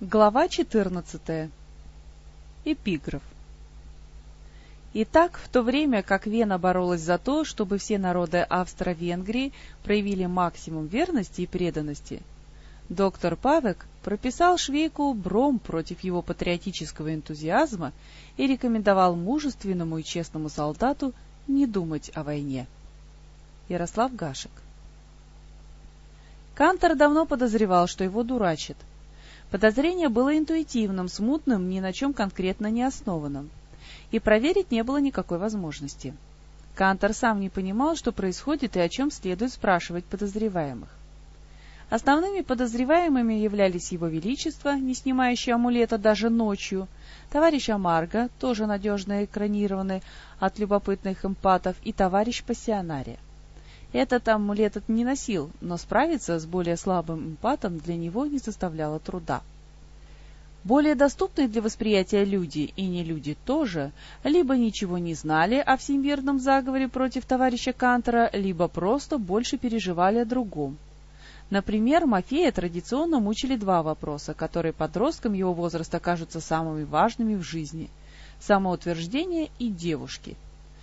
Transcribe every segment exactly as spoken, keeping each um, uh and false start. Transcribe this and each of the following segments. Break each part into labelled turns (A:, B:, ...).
A: Глава четырнадцатая. Эпиграф. Итак, в то время как Вена боролась за то, чтобы все народы Австро-Венгрии проявили максимум верности и преданности, доктор Павек прописал Швейку бром против его патриотического энтузиазма и рекомендовал мужественному и честному солдату не думать о войне. Ярослав Гашек. Кантор давно подозревал, что его дурачат. Подозрение было интуитивным, смутным, ни на чем конкретно не основанным, и проверить не было никакой возможности. Кантор сам не понимал, что происходит и о чем следует спрашивать подозреваемых. Основными подозреваемыми являлись его величество, не снимающий амулета даже ночью, товарищ Амарго, тоже надежно экранированный от любопытных эмпатов, и товарищ Пассионария. Этот амулет это не носил, но справиться с более слабым эмпатом для него не составляло труда. Более доступные для восприятия люди, и не люди тоже, либо ничего не знали о всемирном заговоре против товарища Кантора, либо просто больше переживали о другом. Например, Мафея традиционно мучили два вопроса, которые подросткам его возраста кажутся самыми важными в жизни – самоутверждение и девушки.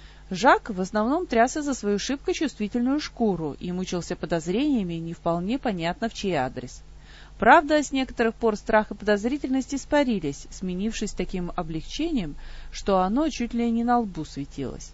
A: Жак в основном трясся за свою шибко чувствительную шкуру и мучился подозрениями, не вполне понятно в чей адрес. Правда, с некоторых пор страх и подозрительность испарились, сменившись таким облегчением, что оно чуть ли не на лбу светилось.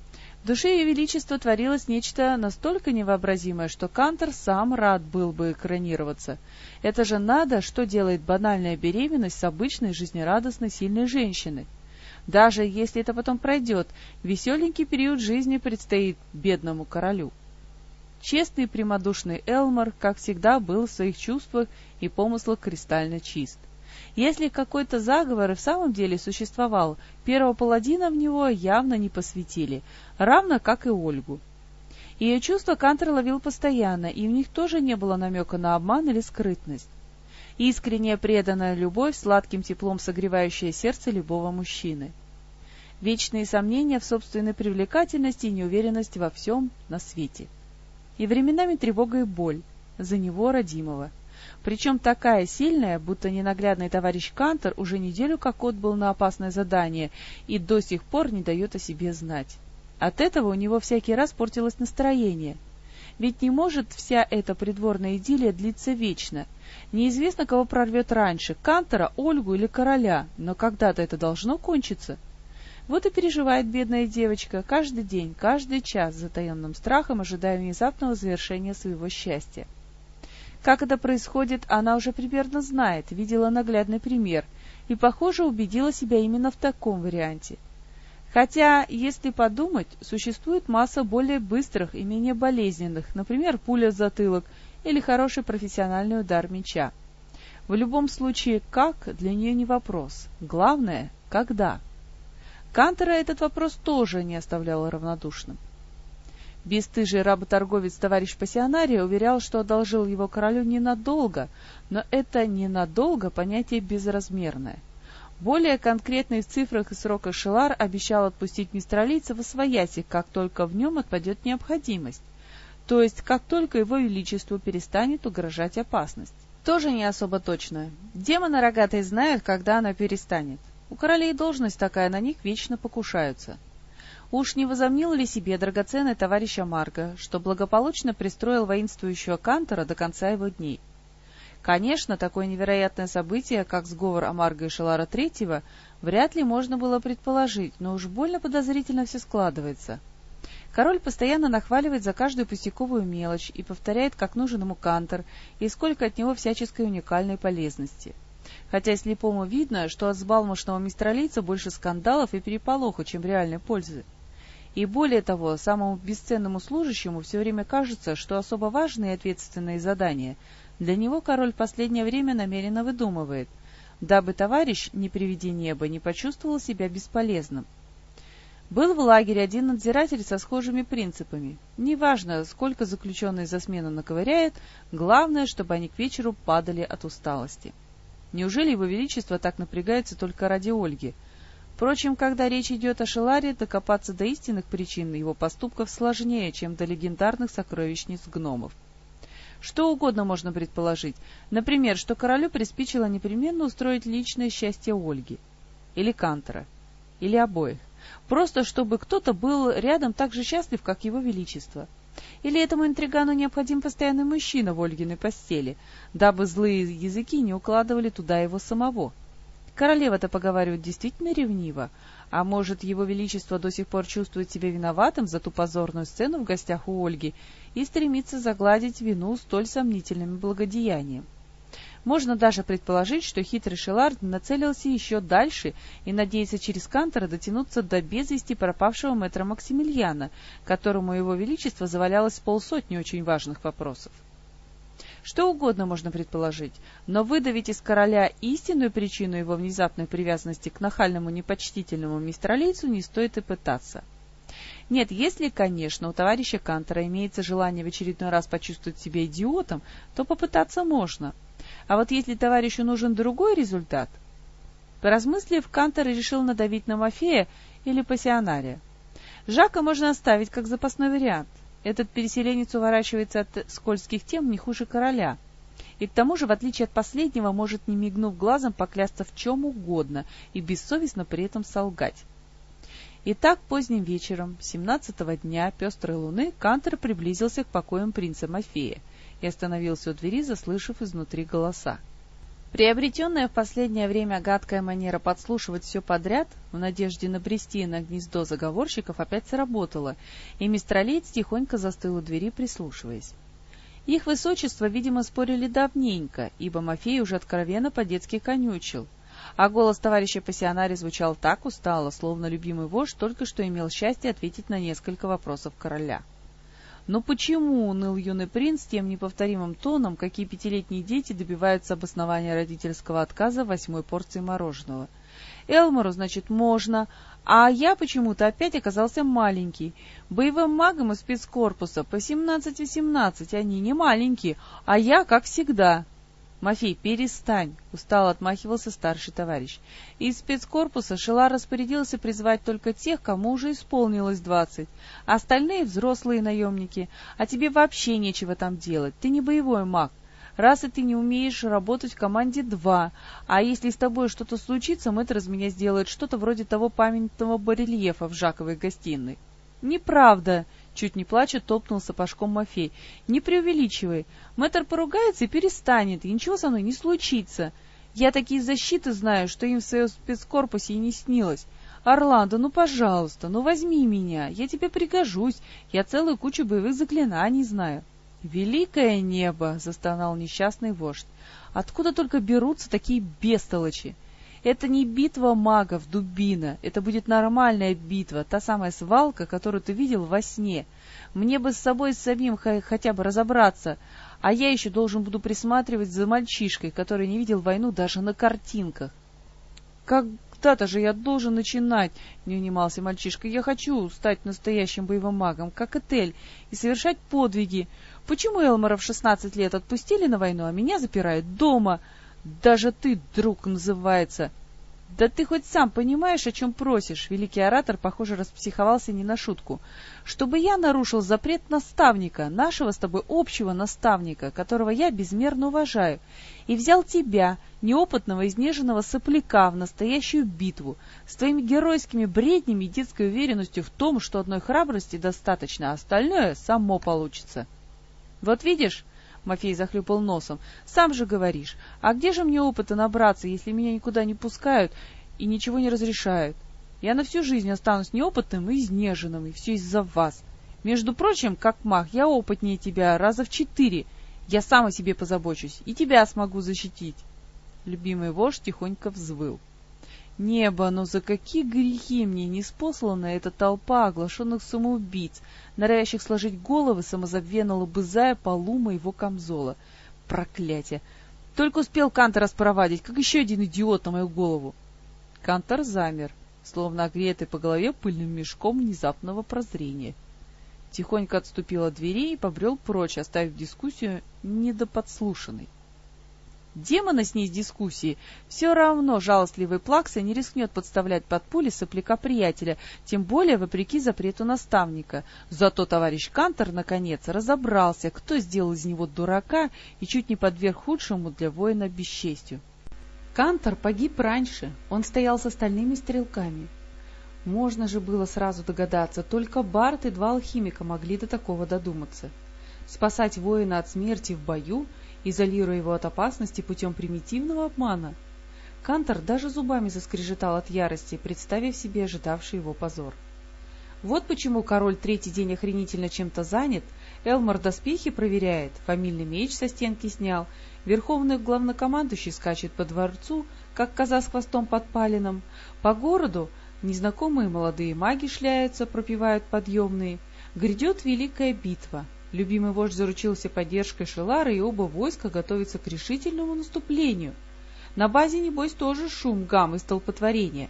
A: В душе Ее Величества творилось нечто настолько невообразимое, что Кантор сам рад был бы экранироваться. Это же надо, что делает банальная беременность с обычной жизнерадостной сильной женщиной. Даже если это потом пройдет, веселенький период жизни предстоит бедному королю. Честный и прямодушный Элмар, как всегда, был в своих чувствах и помыслах кристально чист. Если какой-то заговор и в самом деле существовал, первого паладина в него явно не посвятили, равно как и Ольгу. Ее чувства Кантор ловил постоянно, и в них тоже не было намека на обман или скрытность. Искренняя преданная любовь, сладким теплом согревающая сердце любого мужчины. Вечные сомнения в собственной привлекательности и неуверенность во всем на свете. И временами тревога и боль за него, родимого. Причем такая сильная, будто ненаглядный товарищ Кантор уже неделю как отбыл на опасное задание и до сих пор не дает о себе знать. От этого у него всякий раз портилось настроение. Ведь не может вся эта придворная идиллия длиться вечно. Неизвестно, кого прорвет раньше, Кантора, Ольгу или короля, но когда-то это должно кончиться. Вот и переживает бедная девочка каждый день, каждый час с затаенным страхом, ожидая внезапного завершения своего счастья. Как это происходит, она уже примерно знает, видела наглядный пример и, похоже, убедила себя именно в таком варианте. Хотя, если подумать, существует масса более быстрых и менее болезненных, например, пуля в затылок или хороший профессиональный удар меча. В любом случае, как, для нее не вопрос. Главное, когда. Кантора этот вопрос тоже не оставлял равнодушным. Бесстыжий работорговец товарищ Пассионария уверял, что одолжил его королю ненадолго, но это «ненадолго» понятие безразмерное. Более конкретный в цифрах и сроках Шелар обещал отпустить мистралийца восвояси, как только в нем отпадет необходимость, то есть как только его величеству перестанет угрожать опасность. Тоже не особо точно. Демоны рогатые знают, когда она перестанет. У королей должность такая, на них вечно покушаются. Уж не возомнил ли себе драгоценный товарищ Амарго, что благополучно пристроил воинствующего Кантора до конца его дней? Конечно, такое невероятное событие, как сговор Амарго и Шелара Третьего, вряд ли можно было предположить, но уж больно подозрительно все складывается. Король постоянно нахваливает за каждую пустяковую мелочь и повторяет, как нужен ему Кантор и сколько от него всяческой уникальной полезности. Хотя слепому видно, что от взбалмошного мистралийца больше скандалов и переполоха, чем реальной пользы. И более того, самому бесценному служащему все время кажется, что особо важные и ответственные задания для него король в последнее время намеренно выдумывает, дабы товарищ, не приведи небо, не почувствовал себя бесполезным. Был в лагере один надзиратель со схожими принципами. Неважно, сколько заключенный за смену наковыряет, главное, чтобы они к вечеру падали от усталости. Неужели его величество так напрягается только ради Ольги? Впрочем, когда речь идет о Шеларе, докопаться до истинных причин его поступков сложнее, чем до легендарных сокровищниц гномов. Что угодно можно предположить. Например, что королю приспичило непременно устроить личное счастье Ольги. Или Кантора. Или обоих. Просто чтобы кто-то был рядом так же счастлив, как его величество. Или этому интригану необходим постоянный мужчина в Ольгиной постели, дабы злые языки не укладывали туда его самого. Королева-то, поговаривают, действительно ревнива, а может, его величество до сих пор чувствует себя виноватым за ту позорную сцену в гостях у Ольги и стремится загладить вину столь сомнительным благодеянием. Можно даже предположить, что хитрый Шелард нацелился еще дальше и надеется через Кантора дотянуться до без вести пропавшего мэтра Максимилиана, которому его величество завалялось полсотни очень важных вопросов. Что угодно можно предположить, но выдавить из короля истинную причину его внезапной привязанности к нахальному непочтительному мистралийцу не стоит и пытаться. Нет, если, конечно, у товарища Кантора имеется желание в очередной раз почувствовать себя идиотом, то попытаться можно. А вот если товарищу нужен другой результат... Поразмыслив, Кантор решил надавить на Мафея или пассионария. Жака можно оставить как запасной вариант. Этот переселенец уворачивается от скользких тем не хуже короля. И к тому же, в отличие от последнего, может, не мигнув глазом, поклясться в чем угодно и бессовестно при этом солгать. Итак, поздним вечером, семнадцатого дня пестрой луны, Кантор приблизился к покоям принца Мафея и остановился у двери, заслышав изнутри голоса. Приобретенная в последнее время гадкая манера подслушивать все подряд, в надежде набрести на гнездо заговорщиков, опять сработала, и мистралиец тихонько застыл у двери, прислушиваясь. Их высочество, видимо, спорили давненько, ибо Мафей уже откровенно по-детски конючил, а голос товарища пассионария звучал так устало, словно любимый вождь только что имел счастье ответить на несколько вопросов короля. Но почему уныл юный принц тем неповторимым тоном, какие пятилетние дети добиваются обоснования родительского отказа восьмой порции мороженого? Элмору, значит, можно, а я почему-то опять оказался маленький. Боевым магам из спецкорпуса по семнадцать-восемнадцать, они не маленькие, а я, как всегда. «Мафей, перестань!» — устало отмахивался старший товарищ. Из спецкорпуса Шелар распорядился призвать только тех, кому уже исполнилось двадцать, а остальные — взрослые наемники. А тебе вообще нечего там делать, ты не боевой маг. Раз и ты не умеешь работать в команде два, а если с тобой что-то случится, мэтр из меня сделает что-то вроде того памятного барельефа в Жаковой гостиной. «Неправда!» — чуть не плача топнул сапожком Мафей. «Не преувеличивай. Мэтр поругается и перестанет, и ничего со мной не случится. Я такие защиты знаю, что им в своем спецкорпусе и не снилось. Орландо, ну, пожалуйста, ну возьми меня, я тебе пригожусь, я целую кучу боевых заклинаний знаю». «Великое небо!» — застонал несчастный вождь. «Откуда только берутся такие бестолочи? Это не битва магов, дубина, это будет нормальная битва, та самая свалка, которую ты видел во сне. Мне бы с собой самим хотя бы разобраться, а я еще должен буду присматривать за мальчишкой, который не видел войну даже на картинках». «Когда-то же я должен начинать», — не унимался мальчишка. «Я хочу стать настоящим боевым магом, как Этель, и совершать подвиги. Почему Элмора в шестнадцать лет отпустили на войну, а меня запирают дома? Даже ты, друг, называется. Да ты хоть сам понимаешь, о чем просишь?» Великий оратор, похоже, распсиховался не на шутку. «Чтобы я нарушил запрет наставника, нашего с тобой общего наставника, которого я безмерно уважаю, и взял тебя, неопытного, изнеженного сопляка, в настоящую битву, с твоими геройскими бреднями и детской уверенностью в том, что одной храбрости достаточно, а остальное само получится. Вот видишь...» Мафей захлюпал носом. «Сам же говоришь, а где же мне опыта набраться, если меня никуда не пускают и ничего не разрешают? Я на всю жизнь останусь неопытным и изнеженным, и все из-за вас. Между прочим, как маг, я опытнее тебя раза в четыре. Я сам о себе позабочусь, и тебя смогу защитить». Любимый вождь тихонько взвыл. «Небо, но за какие грехи мне ниспослана эта толпа оглашенных самоубийц, норовящих сложить головы, самозабвенно лобызая полу моего камзола? Проклятие! Только успел Кантора спровадить, как еще один идиот на мою голову!» Кантор замер, словно огретый по голове пыльным мешком внезапного прозрения. Тихонько отступил от двери и побрел прочь, оставив дискуссию недоподслушанной. Демона с ней с дискуссии. Все равно жалостливый Плакса не рискнет подставлять под пули сопляка приятеля, тем более вопреки запрету наставника. Зато товарищ Кантор, наконец, разобрался, кто сделал из него дурака и чуть не подверг худшему для воина бесчестью. Кантор погиб раньше, он стоял с остальными стрелками. Можно же было сразу догадаться, только Барт и два алхимика могли до такого додуматься. Спасать воина от смерти в бою, изолируя его от опасности путем примитивного обмана. Кантор даже зубами заскрежетал от ярости, представив себе ожидавший его позор. Вот почему король третий день охренительно чем-то занят, Элмар доспехи проверяет, фамильный меч со стенки снял, верховный главнокомандующий скачет по дворцу, как коза с хвостом подпаленным, по городу незнакомые молодые маги шляются, пропевают подъемные. Грядет великая битва. Любимый вождь заручился поддержкой Шелара, и оба войска готовятся к решительному наступлению. На базе, небось, тоже шум, гам и столпотворение.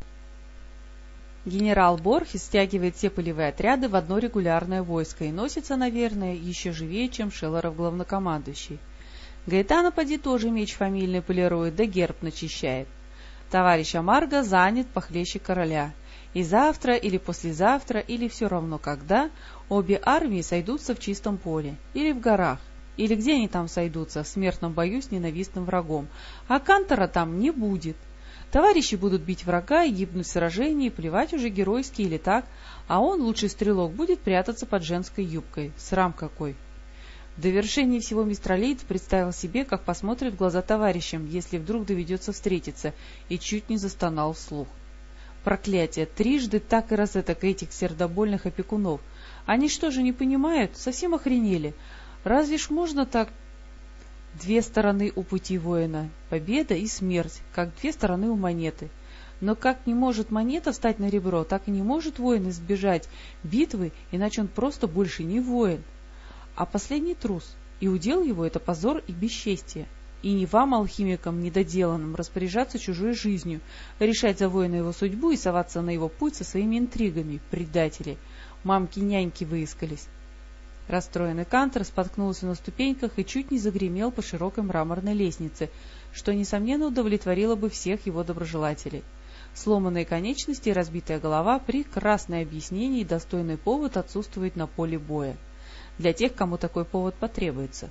A: Генерал Борхес стягивает все полевые отряды в одно регулярное войско и носится, наверное, еще живее, чем Шеларов главнокомандующий. Гаэтана поди тоже меч фамильный полирует, да герб начищает. Товарищ Амарго занят похлеще короля. И завтра или послезавтра, или все равно когда, обе армии сойдутся в чистом поле, или в горах, или где они там сойдутся, в смертном бою с ненавистным врагом, а Кантора там не будет. Товарищи будут бить врага и гибнуть в сражении, плевать уже геройски или так, а он, лучший стрелок, будет прятаться под женской юбкой. Срам какой! В довершении всего мистралиец представил себе, как посмотрит в глаза товарищам, если вдруг доведется встретиться, и чуть не застонал вслух. Проклятие! Трижды так и раз этак этих сердобольных опекунов. Они что же не понимают? Совсем охренели. Разве ж можно так? Две стороны у пути воина. Победа и смерть, как две стороны у монеты. Но как не может монета встать на ребро, так и не может воин избежать битвы, иначе он просто больше не воин. А последний трус, и удел его — это позор и бесчестие. И не вам, алхимикам недоделанным, распоряжаться чужой жизнью, решать за воина его судьбу и соваться на его путь со своими интригами, предатели. Мамки-няньки выискались. Расстроенный Кантор споткнулся на ступеньках и чуть не загремел по широкой мраморной лестнице, что, несомненно, удовлетворило бы всех его доброжелателей. Сломанные конечности и разбитая голова — прекрасное объяснение и достойный повод отсутствовать на поле боя. Для тех, кому такой повод потребуется.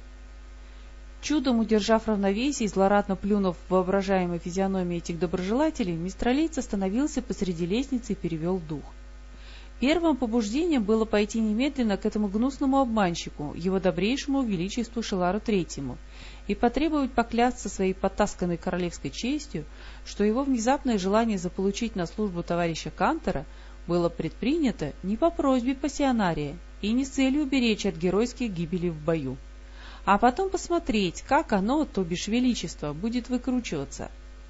A: Чудом удержав равновесие и злорадно плюнув в воображаемой физиономии этих доброжелателей, мистралиец остановился посреди лестницы и перевел дух. Первым побуждением было пойти немедленно к этому гнусному обманщику, его добрейшему величеству Шелару Третьему, и потребовать поклясться своей потасканной королевской честью, что его внезапное желание заполучить на службу товарища Кантора было предпринято не по просьбе пассионария и не с целью уберечь от геройских гибелей в бою, а потом посмотреть, как оно, то бишь величество, будет выкручиваться.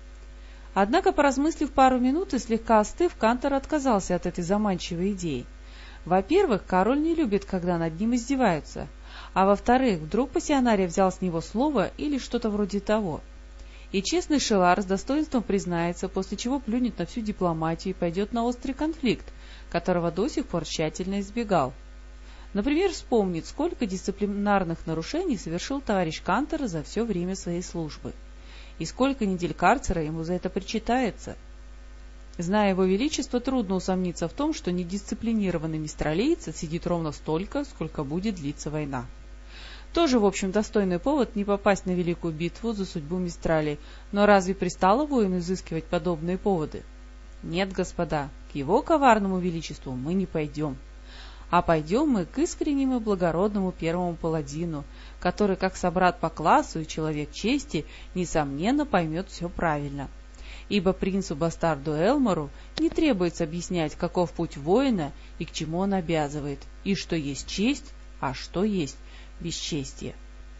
A: Однако, поразмыслив пару минут и слегка остыв, Кантор отказался от этой заманчивой идеи. Во-первых, король не любит, когда над ним издеваются, а во-вторых, вдруг пассионарий взял с него слово или что-то вроде того. И честный Шелар с достоинством признается, после чего плюнет на всю дипломатию и пойдет на острый конфликт, которого до сих пор тщательно избегал. Например, вспомнит, сколько дисциплинарных нарушений совершил товарищ Кантор за все время своей службы, и сколько недель карцера ему за это причитается. Зная его величество, трудно усомниться в том, что недисциплинированный мистралиец сидит ровно столько, сколько будет длиться война. Тоже, в общем, достойный повод не попасть на великую битву за судьбу Мистралей, но разве пристало воину изыскивать подобные поводы? Нет, господа, к его коварному величеству мы не пойдем. А пойдем мы к искреннему и благородному первому паладину, который, как собрат по классу и человек чести, несомненно поймет все правильно. Ибо принцу-бастарду Элмару не требуется объяснять, каков путь воина и к чему он обязывает, и что есть честь, а что есть бесчестие.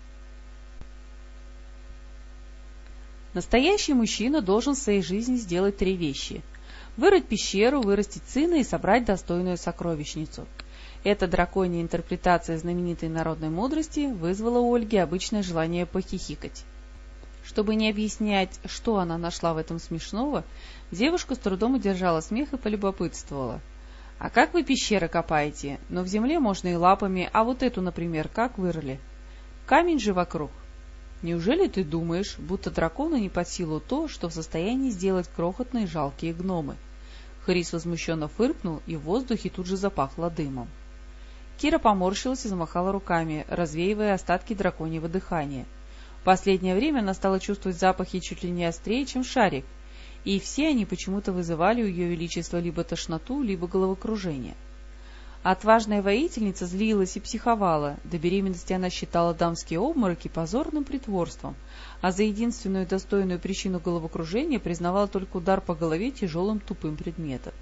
A: Настоящий мужчина должен в своей жизни сделать три вещи: вырыть пещеру, вырастить сына и собрать достойную сокровищницу. Эта драконья интерпретация знаменитой народной мудрости вызвала у Ольги обычное желание похихикать. Чтобы не объяснять, что она нашла в этом смешного, девушка с трудом удержала смех и полюбопытствовала: «А как вы пещеры копаете? Но в земле можно и лапами, а вот эту, например, как вырыли? Камень же вокруг». Неужели ты думаешь, будто дракону не под силу то, что в состоянии сделать крохотные жалкие гномы? Хрис возмущенно фыркнул, и в воздухе тут же запахло дымом. Кира поморщилась и замахала руками, развеивая остатки драконьего дыхания. В последнее время она стала чувствовать запахи чуть ли не острее, чем шарик, и все они почему-то вызывали у ее величества либо тошноту, либо головокружение. Отважная воительница злилась и психовала, до беременности она считала дамские обмороки позорным притворством, а за единственную достойную причину головокружения признавала только удар по голове тяжелым тупым предметом.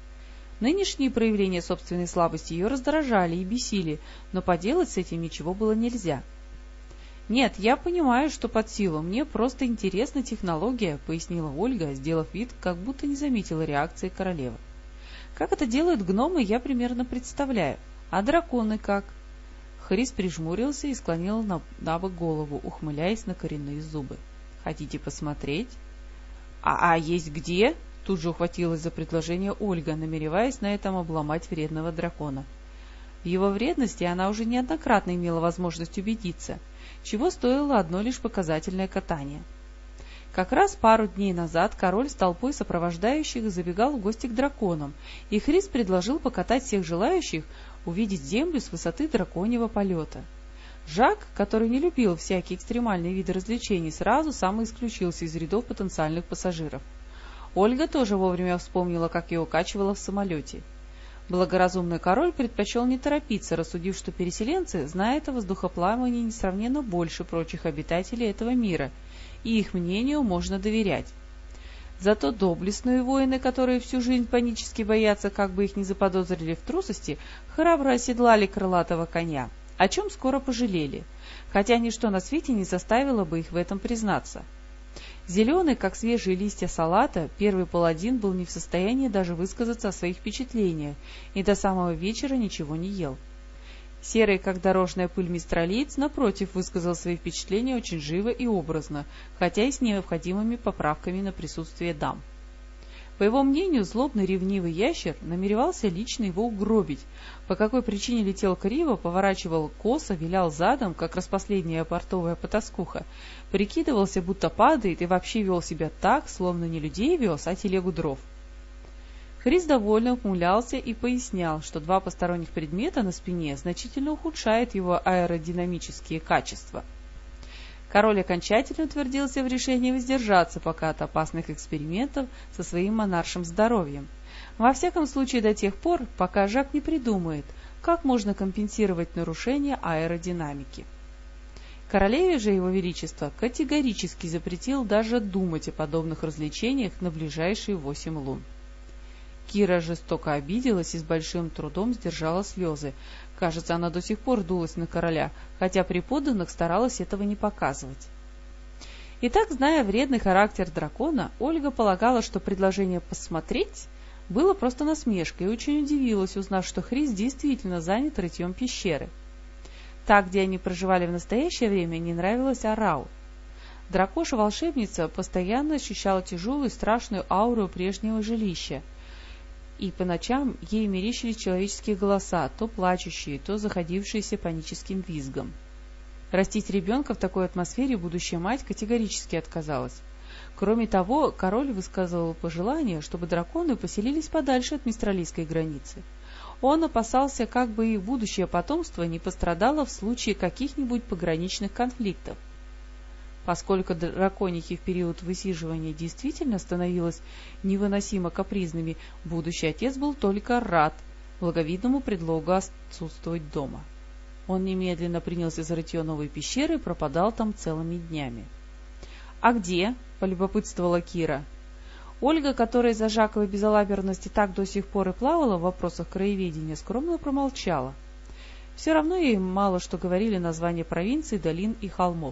A: Нынешние проявления собственной слабости ее раздражали и бесили, но поделать с этим ничего было нельзя. «Нет, я понимаю, что под силу, мне просто интересна технология», — пояснила Ольга, сделав вид, как будто не заметила реакции королевы. «Как это делают гномы, я примерно представляю. А драконы как?» Хрис прижмурился и склонил на, на бок голову, ухмыляясь на коренные зубы. «Хотите посмотреть?» «А, а есть где?» — тут же ухватилась за предложение Ольга, намереваясь на этом обломать вредного дракона. В его вредности она уже неоднократно имела возможность убедиться, чего стоило одно лишь показательное катание. Как раз пару дней назад король с толпой сопровождающих забегал в гости к драконам, и Хрис предложил покатать всех желающих увидеть землю с высоты драконьего полета. Жак, который не любил всякие экстремальные виды развлечений, сразу самоисключился из рядов потенциальных пассажиров. Ольга тоже вовремя вспомнила, как ее укачивало в самолете. Благоразумный король предпочел не торопиться, рассудив, что переселенцы знают о воздухоплавании несравненно больше прочих обитателей этого мира, и их мнению можно доверять. Зато доблестные воины, которые всю жизнь панически боятся, как бы их не заподозрили в трусости, храбро оседлали крылатого коня, о чем скоро пожалели, хотя ничто на свете не заставило бы их в этом признаться. Зеленый, как свежие листья салата, первый паладин был не в состоянии даже высказаться о своих впечатлениях и до самого вечера ничего не ел. Серый, как дорожная пыль мистралиец, напротив, высказал свои впечатления очень живо и образно, хотя и с необходимыми поправками на присутствие дам. По его мнению, злобный ревнивый ящер намеревался лично его угробить, по какой причине летел криво, поворачивал косо, вилял задом, как распоследняя портовая потаскуха, прикидывался, будто падает, и вообще вел себя так, словно не людей вез, а телегу дров. Хрис довольно ухмылялся и пояснял, что два посторонних предмета на спине значительно ухудшают его аэродинамические качества. Король окончательно утвердился в решении воздержаться пока от опасных экспериментов со своим монаршим здоровьем. Во всяком случае до тех пор, пока Жак не придумает, как можно компенсировать нарушение аэродинамики. Королеве же его величество категорически запретил даже думать о подобных развлечениях на ближайшие восемь лун. Кира жестоко обиделась и с большим трудом сдержала слезы. Кажется, она до сих пор дулась на короля, хотя при подданных старалась этого не показывать. Итак, зная вредный характер дракона, Ольга полагала, что предложение «посмотреть» было просто насмешкой, и очень удивилась, узнав, что Хрис действительно занят рытьем пещеры. Та, где они проживали в настоящее время, не нравилась Арау. Дракоша-волшебница постоянно ощущала тяжелую и страшную ауру прежнего жилища, и по ночам ей мерещились человеческие голоса, то плачущие, то заходившиеся паническим визгом. Растить ребенка в такой атмосфере будущая мать категорически отказалась. Кроме того, король высказывал пожелание, чтобы драконы поселились подальше от мистралийской границы. Он опасался, как бы их будущее потомство не пострадало в случае каких-нибудь пограничных конфликтов. Поскольку драконихи в период высиживания действительно становились невыносимо капризными, будущий отец был только рад благовидному предлогу отсутствовать дома. Он немедленно принялся за рытье новой пещеры и пропадал там целыми днями. — А где? — полюбопытствовала Кира. Ольга, которая из-за Жаковой безалаберности так до сих пор и плавала в вопросах краеведения, скромно промолчала. Все равно ей мало что говорили названия провинций, долин и холмов.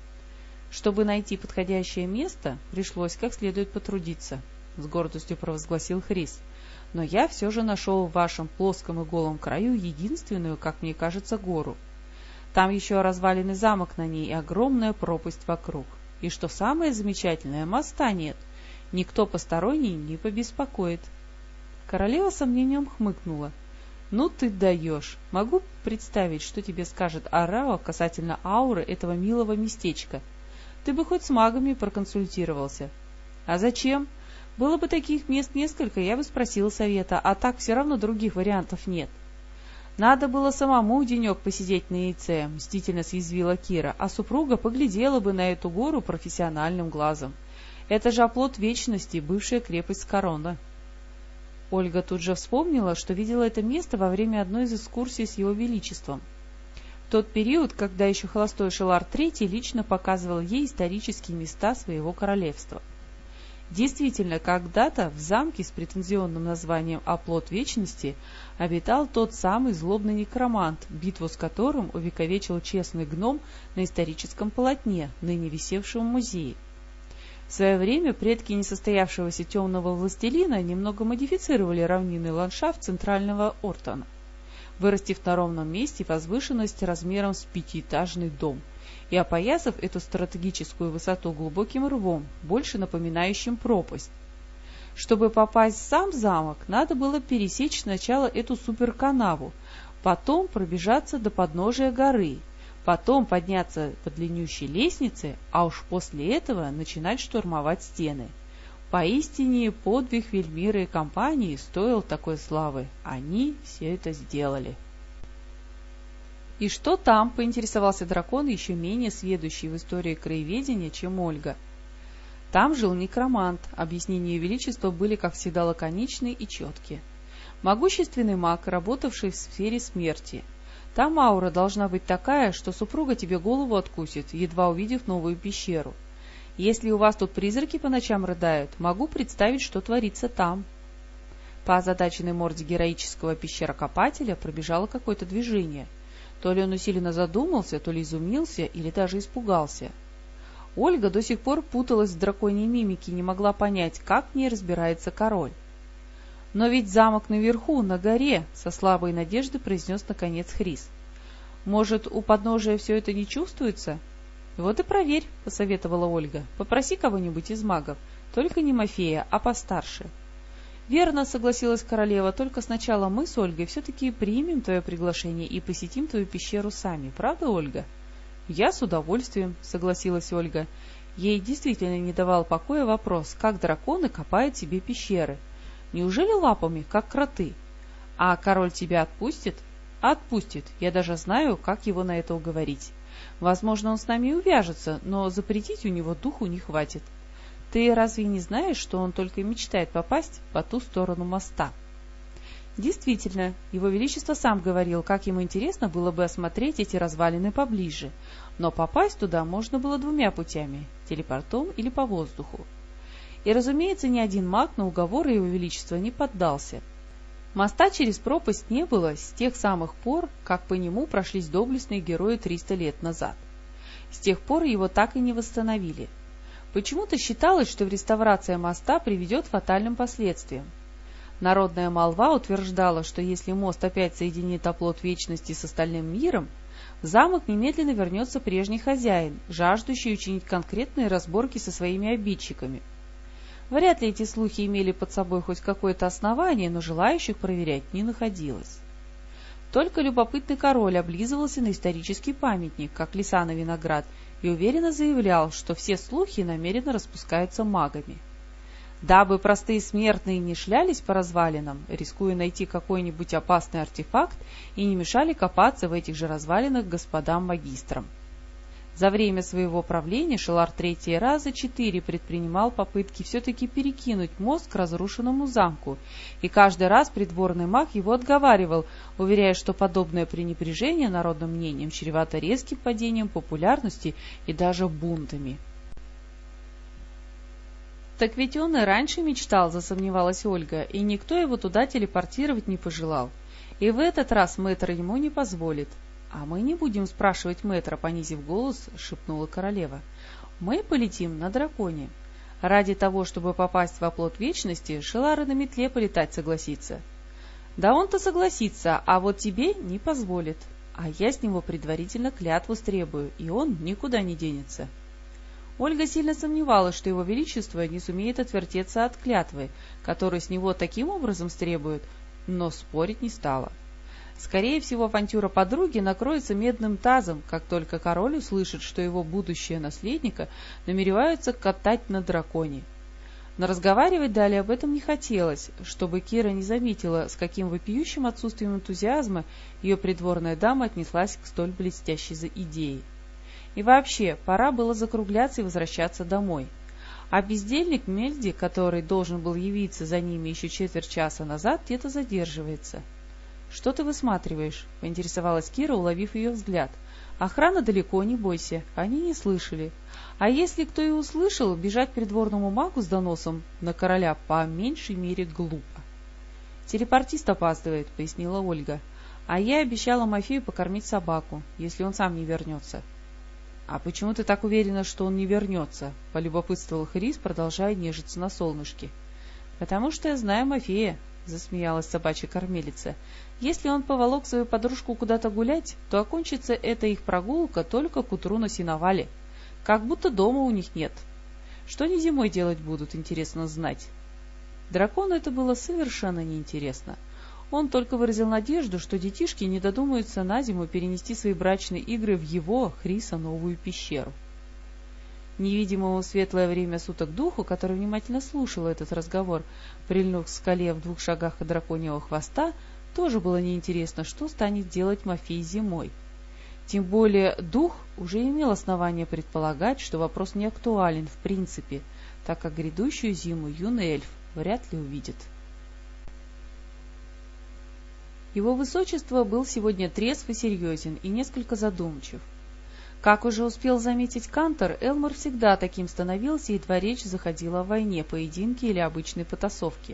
A: Чтобы найти подходящее место, пришлось как следует потрудиться, — с гордостью провозгласил Хрис. Но я все же нашел в вашем плоском и голом краю единственную, как мне кажется, гору. Там еще разваленный замок на ней и огромная пропасть вокруг. И что самое замечательное, моста нет. Никто посторонний не побеспокоит. Королева с сомнением хмыкнула. — Ну ты даешь! Могу представить, что тебе скажет Арао касательно ауры этого милого местечка. — Ты бы хоть с магами проконсультировался. А зачем? Было бы таких мест несколько, я бы спросил совета, а так все равно других вариантов нет. Надо было самому денек посидеть на яйце, мстительно съязвила Кира, а супруга поглядела бы на эту гору профессиональным глазом. Это же оплот вечности, бывшая крепость Корона. Ольга тут же вспомнила, что видела это место во время одной из экскурсий с его величеством. В тот период, когда еще холостой Шелар третий лично показывал ей исторические места своего королевства. Действительно, когда-то в замке с претензионным названием «Оплот Вечности» обитал тот самый злобный некромант, битву с которым увековечил честный гном на историческом полотне, ныне висевшем в музее. В свое время предки несостоявшегося темного властелина немного модифицировали равнинный ландшафт центрального Ортона, вырастив на ровном месте возвышенность размером с пятиэтажный дом и опоясав эту стратегическую высоту глубоким рвом, больше напоминающим пропасть. Чтобы попасть в сам замок, надо было пересечь сначала эту суперканаву, потом пробежаться до подножия горы, потом подняться по длиннющей лестнице, а уж после этого начинать штурмовать стены. Поистине подвиг Вельмиры и компании стоил такой славы. Они все это сделали. «И что там?» — поинтересовался дракон, еще менее сведущий в истории краеведения, чем Ольга. Там жил некромант, объяснения величества были, как всегда, лаконичны и четкие. Могущественный маг, работавший в сфере смерти. Там аура должна быть такая, что супруга тебе голову откусит, едва увидев новую пещеру. Если у вас тут призраки по ночам рыдают, могу представить, что творится там». По озадаченной морде героического пещерокопателя пробежало какое-то движение. То ли он усиленно задумался, то ли изумился или даже испугался. Ольга до сих пор путалась в драконьей мимике и не могла понять, как в ней разбирается король. «Но ведь замок наверху, на горе», — со слабой надеждой произнес наконец Хрис. «Может, у подножия все это не чувствуется?» «Вот и проверь», — посоветовала Ольга. «Попроси кого-нибудь из магов, только не Мафея, а постарше». «Верно», — согласилась королева, — «только сначала мы с Ольгой все-таки примем твое приглашение и посетим твою пещеру сами. Правда, Ольга?» «Я с удовольствием», — согласилась Ольга. Ей действительно не давал покоя вопрос, как драконы копают себе пещеры. Неужели лапами, как кроты? А король тебя отпустит? Отпустит. Я даже знаю, как его на это уговорить. Возможно, он с нами увяжется, но запретить у него духу не хватит. Ты разве не знаешь, что он только и мечтает попасть по ту сторону моста?» Действительно, его величество сам говорил, как ему интересно было бы осмотреть эти развалины поближе, но попасть туда можно было двумя путями – телепортом или по воздуху. И, разумеется, ни один маг на уговоры его величества не поддался. Моста через пропасть не было с тех самых пор, как по нему прошлись доблестные герои триста лет назад. С тех пор его так и не восстановили. Почему-то считалось, что реставрация моста приведет к фатальным последствиям. Народная молва утверждала, что если мост опять соединит оплот вечности с остальным миром, в замок немедленно вернется прежний хозяин, жаждущий учинить конкретные разборки со своими обидчиками. Вряд ли эти слухи имели под собой хоть какое-то основание, но желающих проверять не находилось. Только любопытный король облизывался на исторический памятник, как лиса на виноград, и уверенно заявлял, что все слухи намеренно распускаются магами. Дабы простые смертные не шлялись по развалинам, рискуя найти какой-нибудь опасный артефакт, и не мешали копаться в этих же развалинах господам-магистрам. За время своего правления Шелар третий раза четыре предпринимал попытки все-таки перекинуть мост к разрушенному замку, и каждый раз придворный маг его отговаривал, уверяя, что подобное пренебрежение народным мнением чревато резким падением популярности и даже бунтами. «Так ведь он и раньше мечтал», — засомневалась Ольга, — «и никто его туда телепортировать не пожелал. И в этот раз мэтр ему не позволит». «А мы не будем спрашивать мэтра», — понизив голос, шепнула королева. «Мы полетим на драконе. Ради того, чтобы попасть в оплот вечности, Шелар и на метле полетать согласится». «Да он-то согласится, а вот тебе не позволит. А я с него предварительно клятву стребую, и он никуда не денется». Ольга сильно сомневалась, что его величество не сумеет отвертеться от клятвы, которую с него таким образом стребуют, но спорить не стала. Скорее всего, авантюра подруги накроется медным тазом, как только король услышит, что его будущее наследника намереваются катать на драконе. Но разговаривать далее об этом не хотелось, чтобы Кира не заметила, с каким вопиющим отсутствием энтузиазма ее придворная дама отнеслась к столь блестящей идее. И вообще, пора было закругляться и возвращаться домой. А бездельник Мельди, который должен был явиться за ними еще четверть часа назад, где-то задерживается. — Что ты высматриваешь? — поинтересовалась Кира, уловив ее взгляд. — Охрана далеко, не бойся, они не слышали. А если кто и услышал, бежать к придворному магу с доносом на короля по меньшей мере глупо. — Телепортист опаздывает, — пояснила Ольга. — А я обещала Мафею покормить собаку, если он сам не вернется. — А почему ты так уверена, что он не вернется? — полюбопытствовал Хрис, продолжая нежиться на солнышке. — Потому что я знаю Мафея, — засмеялась собачья кормилица. — Если он поволок свою подружку куда-то гулять, то окончится эта их прогулка только к утру на сеновале. Как будто дома у них нет. Что они зимой делать будут, интересно знать. Дракону это было совершенно неинтересно. Он только выразил надежду, что детишки не додумаются на зиму перенести свои брачные игры в его, Хриса, новую пещеру. Невидимому в светлое время суток духу, который внимательно слушал этот разговор, прильнув к скале в двух шагах от драконьего хвоста, тоже было неинтересно, что станет делать Мафей зимой. Тем более дух уже имел основание предполагать, что вопрос не актуален в принципе, так как грядущую зиму юный эльф вряд ли увидит. Его высочество был сегодня трезв и серьезен и несколько задумчив. Как уже успел заметить Кантор, Элмор всегда таким становился, едва речь заходила о войне, поединке или обычной потасовке.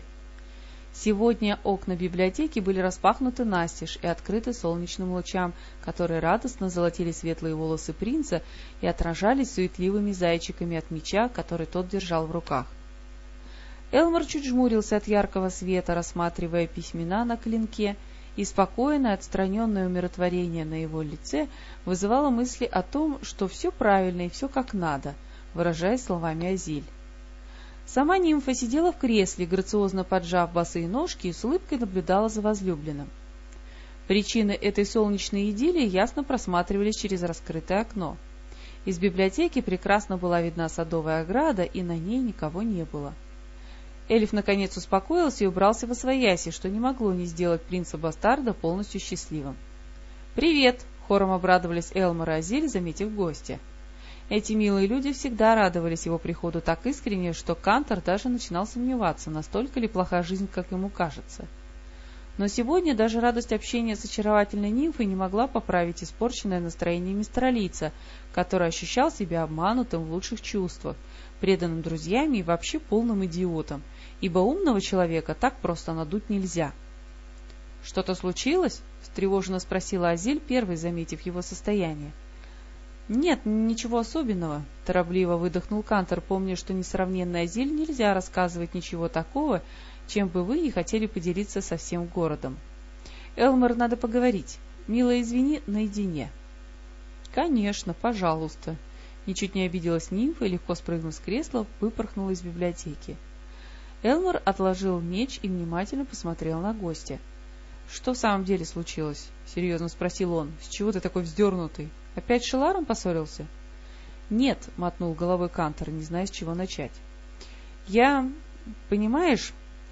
A: Сегодня окна библиотеки были распахнуты настежь и открыты солнечным лучам, которые радостно золотили светлые волосы принца и отражались суетливыми зайчиками от меча, который тот держал в руках. Элмор чуть жмурился от яркого света, рассматривая письмена на клинке, и спокойное, отстраненное умиротворение на его лице вызывало мысли о том, что все правильно и все как надо, выражаясь словами Азиль. Сама нимфа сидела в кресле, грациозно поджав босые ножки, и с улыбкой наблюдала за возлюбленным. Причины этой солнечной идиллии ясно просматривались через раскрытое окно. Из библиотеки прекрасно была видна садовая ограда, и на ней никого не было. Эльф наконец успокоился и убрался восвояси, что не могло не сделать принца-бастарда полностью счастливым. «Привет!» — хором обрадовались Элмор и Азиль, заметив гостя. Эти милые люди всегда радовались его приходу так искренне, что Кантор даже начинал сомневаться, настолько ли плоха жизнь, как ему кажется. Но сегодня даже радость общения с очаровательной нимфой не могла поправить испорченное настроение мистралийца, который ощущал себя обманутым в лучших чувствах, преданным друзьями и вообще полным идиотом, ибо умного человека так просто надуть нельзя. — Что-то случилось? — встревоженно спросила Азиль, первой заметив его состояние. — Нет, ничего особенного, — торопливо выдохнул Кантор, помня, что несравненной Азиль нельзя рассказывать ничего такого, чем бы вы не хотели поделиться со всем городом. — Элмор, надо поговорить. Милая, извини, наедине. — Конечно, пожалуйста. Ничуть не обиделась нимфа и, легко спрыгнув с кресла, выпорхнула из библиотеки. Элмор отложил меч и внимательно посмотрел на гостя. — Что в самом деле случилось? — серьезно спросил он. — С чего ты такой вздернутый? Опять с Шеларом поссорился? — Нет, — мотнул головой Кантор, не зная, с чего начать. — Я... понимаешь,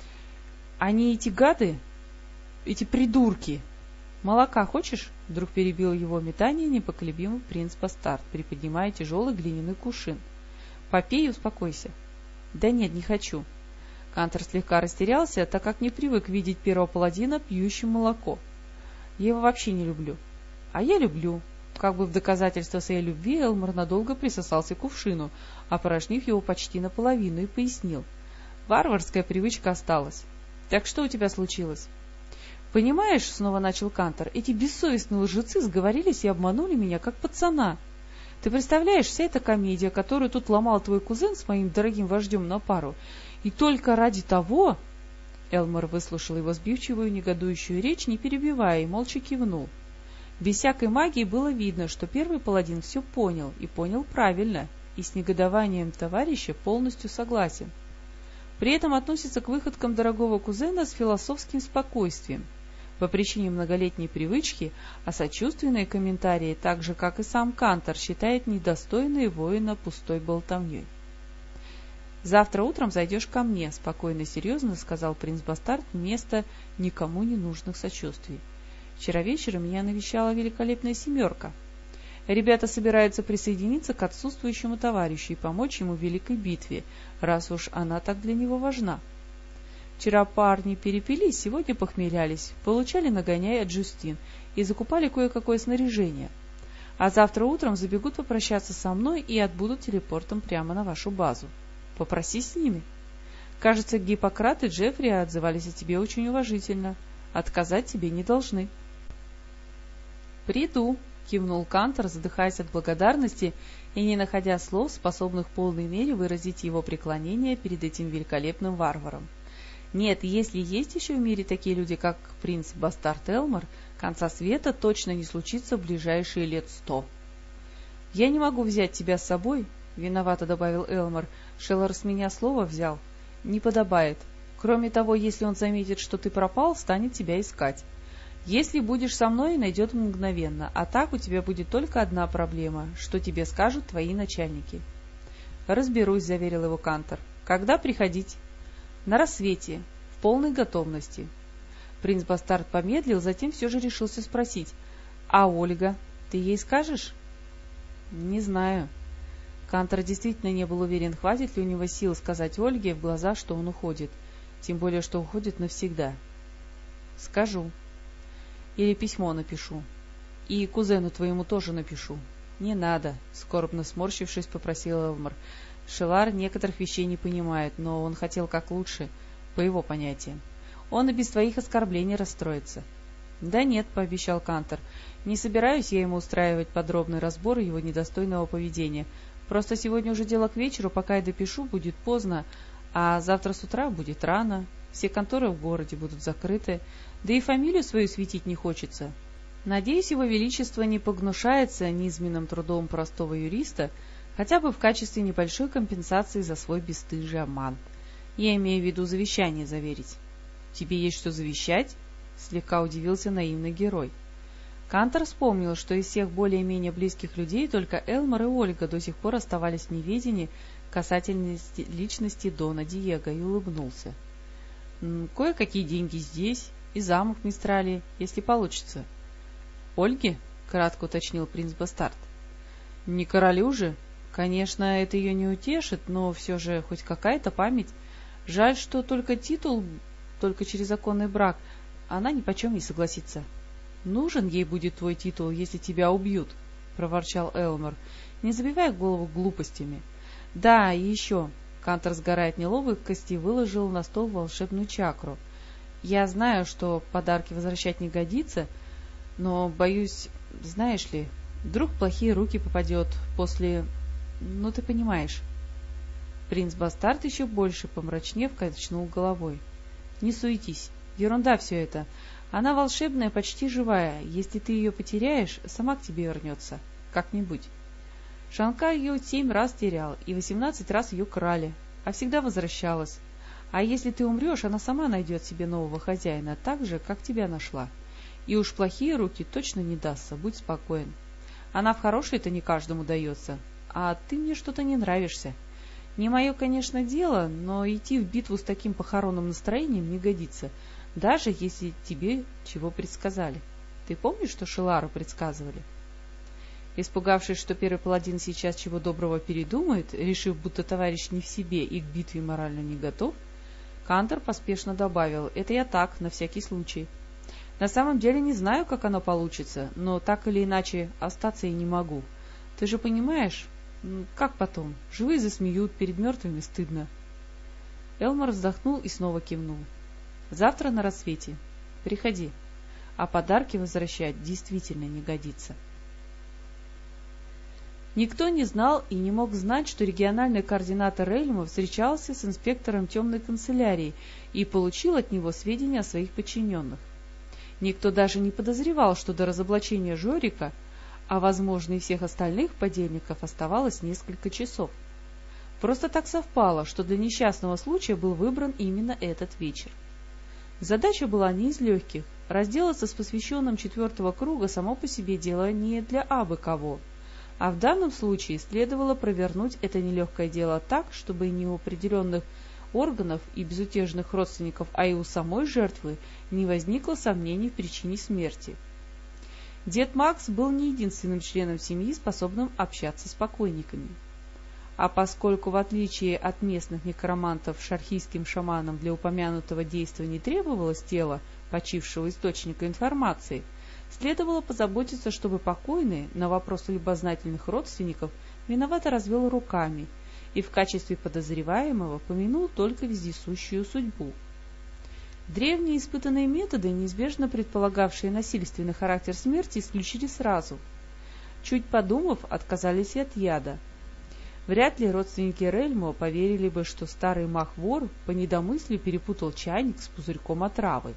A: они эти гады, эти придурки. — Молока хочешь? — вдруг перебил его метание непоколебимый принц-бастард, приподнимая тяжелый глиняный кувшин. — Попей и успокойся. — Да нет, не хочу. Кантор слегка растерялся, так как не привык видеть первого паладина пьющим молоко. Я его вообще не люблю. — А я люблю. Как бы в доказательство своей любви Элмор надолго присосался к кувшину, опорожнив его почти наполовину, и пояснил. Варварская привычка осталась. Так что у тебя случилось? — Понимаешь, — снова начал Кантор, — эти бессовестные лжецы сговорились и обманули меня, как пацана. Ты представляешь, вся эта комедия, которую тут ломал твой кузен с моим дорогим вождем на пару, и только ради того... Элмор выслушал его сбивчивую, негодующую речь, не перебивая, и молча кивнул. Без всякой магии было видно, что первый паладин все понял, и понял правильно, и с негодованием товарища полностью согласен. При этом относится к выходкам дорогого кузена с философским спокойствием. по причине многолетней привычки, а сочувственные комментарии, так же, как и сам Кантор, считает недостойной воина пустой болтовней. «Завтра утром зайдешь ко мне», — спокойно и серьезно сказал принц Бастард вместо никому не нужных сочувствий. «Вчера вечером меня навещала великолепная семерка. Ребята собираются присоединиться к отсутствующему товарищу и помочь ему в великой битве, раз уж она так для него важна. Вчера парни перепились, сегодня похмелялись, получали нагоняй от Джустин и закупали кое-какое снаряжение. А завтра утром забегут попрощаться со мной и отбудут телепортом прямо на вашу базу. Попроси с ними. Кажется, Гиппократ и Джеффри отзывались о тебе очень уважительно. Отказать тебе не должны». «Приду», — кивнул Кантор, задыхаясь от благодарности и не находя слов, способных в полной мере выразить его преклонение перед этим великолепным варваром. Нет, если есть еще в мире такие люди, как принц Бастард Элмор, конца света точно не случится в ближайшие лет сто. «Я не могу взять тебя с собой», — виновато добавил Элмор. «Шеллар с меня слово взял. Не подобает. Кроме того, если он заметит, что ты пропал, станет тебя искать. Если будешь со мной, найдет мгновенно, а так у тебя будет только одна проблема, что тебе скажут твои начальники». «Разберусь», — заверил его Кантор. «Когда приходить?» «На рассвете, в полной готовности». Принц Бастард помедлил, затем все же решился спросить. «А Ольга, ты ей скажешь?» «Не знаю». Кантор действительно не был уверен, хватит ли у него сил сказать Ольге в глаза, что он уходит, тем более, что уходит навсегда. «Скажу. Или письмо напишу. И кузену твоему тоже напишу». «Не надо», — скорбно сморщившись, попросил Элмор. «Шеллар некоторых вещей не понимает, но он хотел как лучше, по его понятиям. Он и без твоих оскорблений расстроится». «Да нет», — пообещал Кантор, — «не собираюсь я ему устраивать подробный разбор его недостойного поведения. Просто сегодня уже дело к вечеру, пока я допишу, будет поздно, а завтра с утра будет рано, все конторы в городе будут закрыты, да и фамилию свою светить не хочется. Надеюсь, его величество не погнушается низменным трудом простого юриста, хотя бы в качестве небольшой компенсации за свой бесстыжий обман. Я имею в виду завещание заверить». «Тебе есть что завещать?» — слегка удивился наивный герой. Кантор вспомнил, что из всех более-менее близких людей только Элмор и Ольга до сих пор оставались в неведении касательно личности Дона Диего, и улыбнулся. «Кое-какие деньги здесь, и замок в Мистрале, если получится». «Ольге?» — кратко уточнил принц Бастард. «Не королю же? Конечно, это ее не утешит, но все же хоть какая-то память. Жаль, что только титул, только через законный брак, она ни почем не согласится». «Нужен ей будет твой титул, если тебя убьют», — проворчал Элмор, не забивая голову глупостями. «Да, и еще», — Кантор, сгорая от неловкости, выложил на стол волшебную чакру. «Я знаю, что подарки возвращать не годится, но, боюсь, знаешь ли, вдруг в плохие руки попадет после... ну, ты понимаешь». Принц Бастард еще больше, помрачнев, качнул головой. «Не суетись, ерунда все это. Она волшебная, почти живая. Если ты ее потеряешь, сама к тебе вернется. Как-нибудь. Шанкар ее семь раз терял, и восемнадцать раз ее крали, а всегда возвращалась. А если ты умрешь, она сама найдет себе нового хозяина, так же, как тебя нашла. И уж плохие руки точно не дастся, будь спокоен. Она в хорошие-то не каждому дается, а ты мне что-то не нравишься. Не мое, конечно, дело, но идти в битву с таким похоронным настроением не годится, даже если тебе чего предсказали. Ты помнишь, что Шеллару предсказывали?» Испугавшись, что первый паладин сейчас чего доброго передумает, решив, будто товарищ не в себе и к битве морально не готов, Кантор поспешно добавил: «Это я так, на всякий случай. На самом деле не знаю, как оно получится, но так или иначе остаться я не могу. Ты же понимаешь, как потом? Живые засмеют, перед мертвыми стыдно». Элмор вздохнул и снова кивнул. «Завтра на рассвете. Приходи. А подарки возвращать действительно не годится». Никто не знал и не мог знать, что региональный координатор Эльма встречался с инспектором темной канцелярии и получил от него сведения о своих подчиненных. Никто даже не подозревал, что до разоблачения Жорика, а, возможно, и всех остальных подельников, оставалось несколько часов. Просто так совпало, что для несчастного случая был выбран именно этот вечер. Задача была не из легких, разделаться с посвященным четвертого круга само по себе дело не для абы кого, а в данном случае следовало провернуть это нелегкое дело так, чтобы ни у определенных органов и безутешных родственников, а и у самой жертвы не возникло сомнений в причине смерти. Дед Макс был не единственным членом семьи, способным общаться с покойниками. А поскольку, в отличие от местных некромантов, шархийским шаманам для упомянутого действия не требовалось тела почившего источника информации, следовало позаботиться, чтобы покойный на вопросы любознательных родственников виновато развел руками и в качестве подозреваемого помянул только вездесущую судьбу. Древние испытанные методы, неизбежно предполагавшие насильственный характер смерти, исключили сразу. Чуть подумав, отказались и от яда. Вряд ли родственники Рельмо поверили бы, что старый мах-вор по недомыслию перепутал чайник с пузырьком отравы.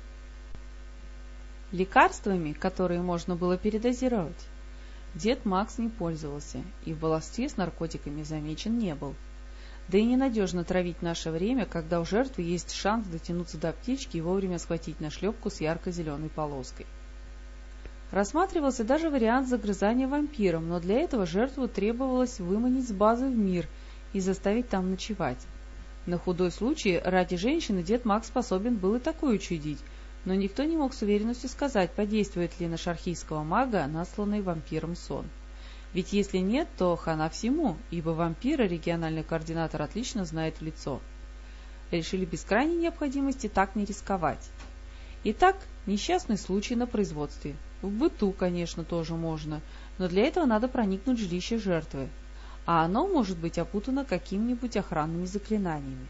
A: Лекарствами, которые можно было передозировать, дед Макс не пользовался и в баловстве с наркотиками замечен не был. Да и ненадежно травить наше время, когда у жертвы есть шанс дотянуться до аптечки и вовремя схватить нашлепку с ярко-зеленой полоской. Рассматривался даже вариант загрызания вампиром, но для этого жертву требовалось выманить с базы в мир и заставить там ночевать. На худой случай ради женщины дед Макс способен был и такое учудить, но никто не мог с уверенностью сказать, подействует ли на шархийского мага насланный вампиром сон. Ведь если нет, то хана всему, ибо вампира региональный координатор отлично знает в лицо. Решили без крайней необходимости так не рисковать. Итак, несчастный случай на производстве. В быту, конечно, тоже можно, но для этого надо проникнуть в жилище жертвы, а оно может быть опутано какими-нибудь охранными заклинаниями.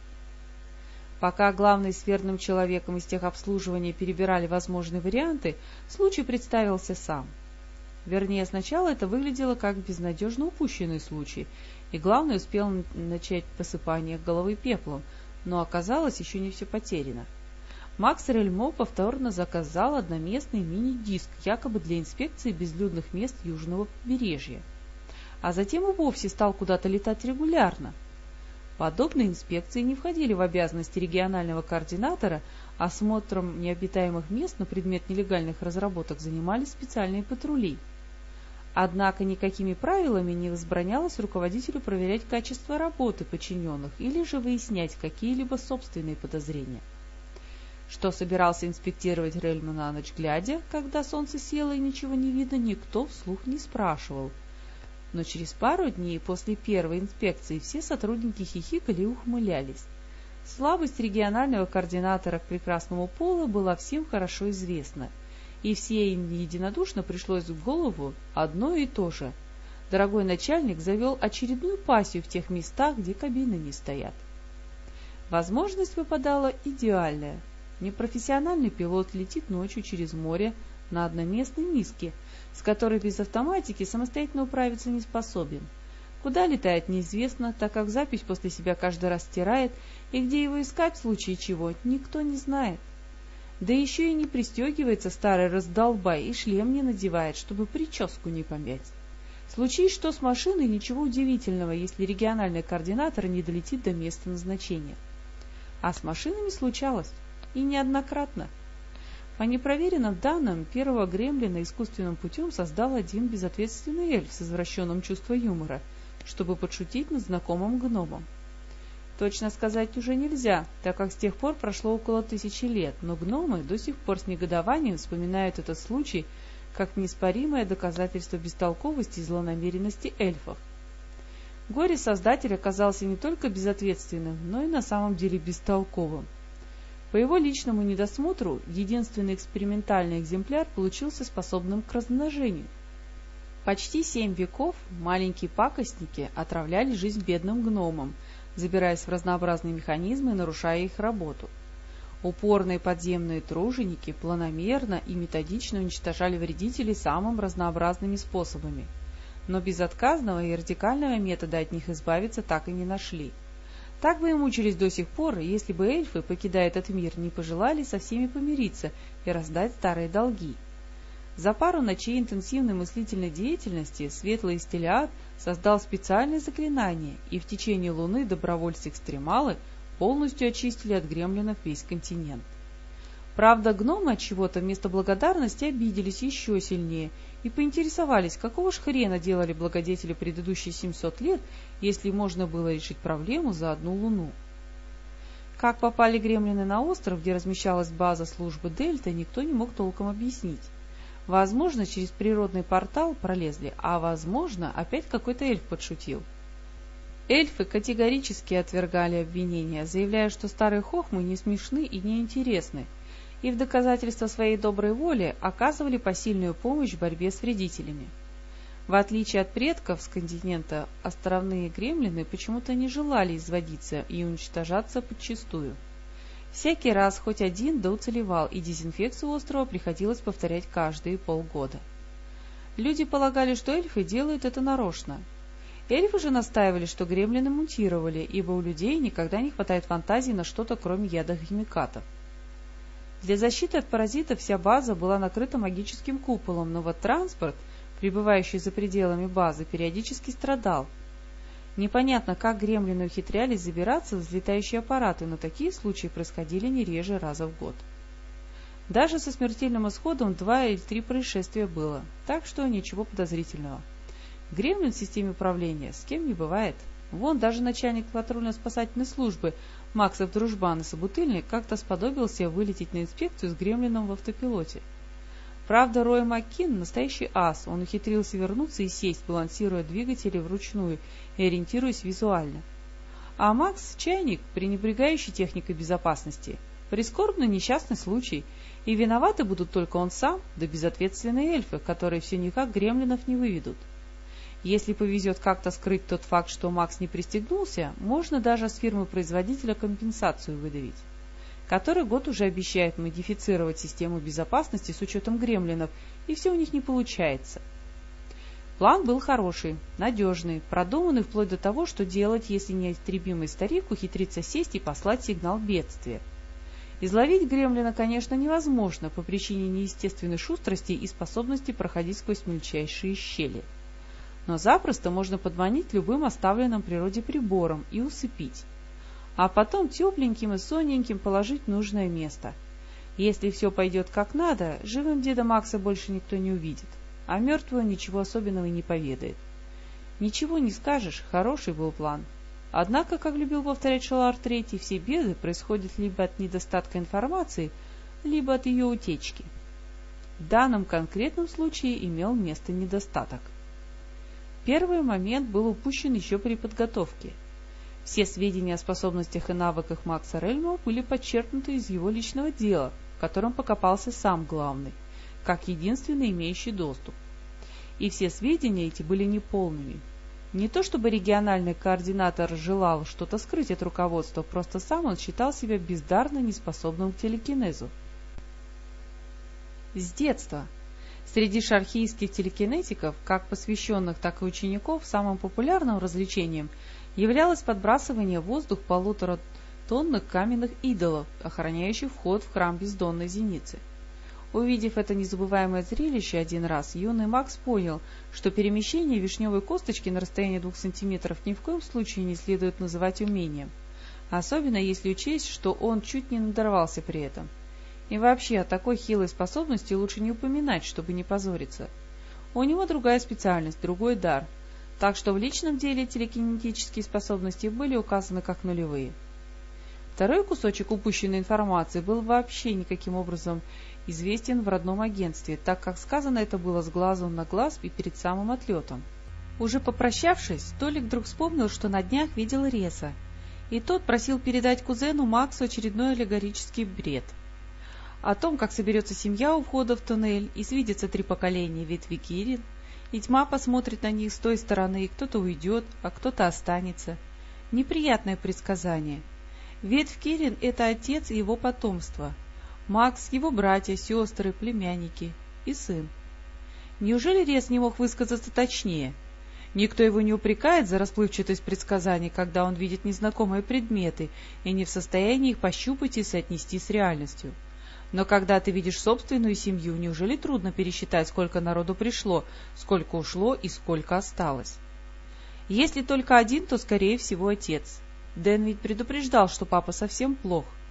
A: Пока главный с верным человеком из техобслуживания перебирали возможные варианты, случай представился сам. Вернее, сначала это выглядело как безнадежно упущенный случай, и главный успел начать посыпание головы пеплом, но оказалось, еще не все потеряно. Макс Рельмо повторно заказал одноместный мини-диск, якобы для инспекции безлюдных мест южного побережья, а затем и вовсе стал куда-то летать регулярно. Подобные инспекции не входили в обязанности регионального координатора, а осмотром необитаемых мест на предмет нелегальных разработок занимались специальные патрули. Однако никакими правилами не возбранялось руководителю проверять качество работы подчиненных или же выяснять какие-либо собственные подозрения. Что собирался инспектировать Рельмо на ночь глядя, когда солнце село и ничего не видно, никто вслух не спрашивал. Но через пару дней после первой инспекции все сотрудники хихикали и ухмылялись. Слабость регионального координатора к прекрасному полу была всем хорошо известна, и все им единодушно пришлось в голову одно и то же. Дорогой начальник завел очередную пассию в тех местах, где кабины не стоят. Возможность выпадала идеальная. Непрофессиональный пилот летит ночью через море на одноместной миске, с которой без автоматики самостоятельно управиться не способен. Куда летает неизвестно, так как запись после себя каждый раз стирает, и где его искать в случае чего, никто не знает. Да еще и не пристегивается старый раздолбай и шлем не надевает, чтобы прическу не помять. Случись что с машиной, ничего удивительного, если региональный координатор не долетит до места назначения. А с машинами случалось, и неоднократно. По непроверенным данным, первого гремлина искусственным путем создал один безответственный эльф с извращенным чувством юмора, чтобы подшутить над знакомым гномом. Точно сказать уже нельзя, так как с тех пор прошло около тысячи лет, но гномы до сих пор с негодованием вспоминают этот случай как неоспоримое доказательство бестолковости и злонамеренности эльфов. Горе-создатель оказался не только безответственным, но и на самом деле бестолковым. По его личному недосмотру, единственный экспериментальный экземпляр получился способным к размножению. Почти семь веков маленькие пакостники отравляли жизнь бедным гномам, забираясь в разнообразные механизмы и нарушая их работу. Упорные подземные труженики планомерно и методично уничтожали вредителей самым разнообразными способами, но безотказного и радикального метода от них избавиться так и не нашли. Так бы и мучились до сих пор, если бы эльфы, покидая этот мир, не пожелали со всеми помириться и раздать старые долги. За пару ночей интенсивной мыслительной деятельности светлый Стелиад создал специальное заклинание, и в течение луны добровольцы-экстремалы полностью очистили от гремлинов весь континент. Правда, гномы от чего-то вместо благодарности обиделись еще сильнее и поинтересовались, какого ж хрена делали благодетели предыдущие семьсот лет, если можно было решить проблему за одну луну. Как попали гремлины на остров, где размещалась база службы Дельта, никто не мог толком объяснить. Возможно, через природный портал пролезли, а возможно, опять какой-то эльф подшутил. Эльфы категорически отвергали обвинения, заявляя, что старые хохмы не смешны и неинтересны, и в доказательство своей доброй воли оказывали посильную помощь в борьбе с вредителями. В отличие от предков с континента, островные гремлины почему-то не желали изводиться и уничтожаться подчистую. Всякий раз хоть один да уцелевал, и дезинфекцию острова приходилось повторять каждые полгода. Люди полагали, что эльфы делают это нарочно. Эльфы же настаивали, что гремлины мутировали, ибо у людей никогда не хватает фантазии на что-то, кроме ядов и химикатов. Для защиты от паразитов вся база была накрыта магическим куполом, но вот транспорт, пребывающий за пределами базы, периодически страдал. Непонятно, как гремлины ухитрялись забираться в взлетающие аппараты, но такие случаи происходили не реже раза в год. Даже со смертельным исходом два или три происшествия было, так что ничего подозрительного. Гремлин в системе управления с кем не бывает. Вон даже начальник патрульно-спасательной службы Максов дружбан и собутыльник как-то сподобился вылететь на инспекцию с гремлином в автопилоте. Правда, Рой Маккин — настоящий ас, он ухитрился вернуться и сесть, балансируя двигатели вручную и ориентируясь визуально. А Макс — чайник, пренебрегающий техникой безопасности. Прискорбный несчастный случай, и виноваты будут только он сам, да безответственные эльфы, которые все никак гремлинов не выведут. Если повезет как-то скрыть тот факт, что Макс не пристегнулся, можно даже с фирмы-производителя компенсацию выдавить. Который год уже обещает модифицировать систему безопасности с учетом гремлинов, и все у них не получается. План был хороший, надежный, продуманный вплоть до того, что делать, если неистребимый старик ухитрится сесть и послать сигнал бедствия. Изловить гремлина, конечно, невозможно по причине неестественной шустрости и способности проходить сквозь мельчайшие щели. Но запросто можно подманить любым оставленным природе прибором и усыпить, а потом тепленьким и сонненьким положить в нужное место. Если все пойдет как надо, живым деда Макса больше никто не увидит, а мертвого ничего особенного и не поведает. Ничего не скажешь, хороший был план. Однако, как любил повторять Шалар Третий, все беды происходят либо от недостатка информации, либо от ее утечки. В данном конкретном случае имел место недостаток. Первый момент был упущен еще при подготовке. Все сведения о способностях и навыках Макса Рельма были подчеркнуты из его личного дела, в котором покопался сам главный, как единственный имеющий доступ. И все сведения эти были неполными. Не то чтобы региональный координатор желал что-то скрыть от руководства, просто сам он считал себя бездарно неспособным к телекинезу. С детства. Среди шархийских телекинетиков, как посвященных, так и учеников, самым популярным развлечением являлось подбрасывание в воздух полутора тонных каменных идолов, охраняющих вход в храм бездонной зеницы. Увидев это незабываемое зрелище один раз, юный Макс понял, что перемещение вишневой косточки на расстоянии двух сантиметров ни в коем случае не следует называть умением, особенно если учесть, что он чуть не надорвался при этом. И вообще, о такой хилой способности лучше не упоминать, чтобы не позориться. У него другая специальность, другой дар, так что в личном деле телекинетические способности были указаны как нулевые. Второй кусочек упущенной информации был вообще никаким образом известен в родном агентстве, так как сказано это было с глазу на глаз и перед самым отлетом. Уже попрощавшись, Толик вдруг вспомнил, что на днях видел Реза, и тот просил передать кузену Максу очередной аллегорический бред. О том, как соберется семья у входа в туннель, и свидятся три поколения ветви Кирин, и тьма посмотрит на них с той стороны, и кто-то уйдет, а кто-то останется. Неприятное предсказание. Ветвь Кирин — это отец и его потомство. Макс — его братья, сестры, племянники и сын. Неужели Рез не мог высказаться точнее? Никто его не упрекает за расплывчатость предсказаний, когда он видит незнакомые предметы и не в состоянии их пощупать и соотнести с реальностью. Но когда ты видишь собственную семью, неужели трудно пересчитать, сколько народу пришло, сколько ушло и сколько осталось? Если только один, то, скорее всего, отец. Дэн ведь предупреждал, что папа совсем плох.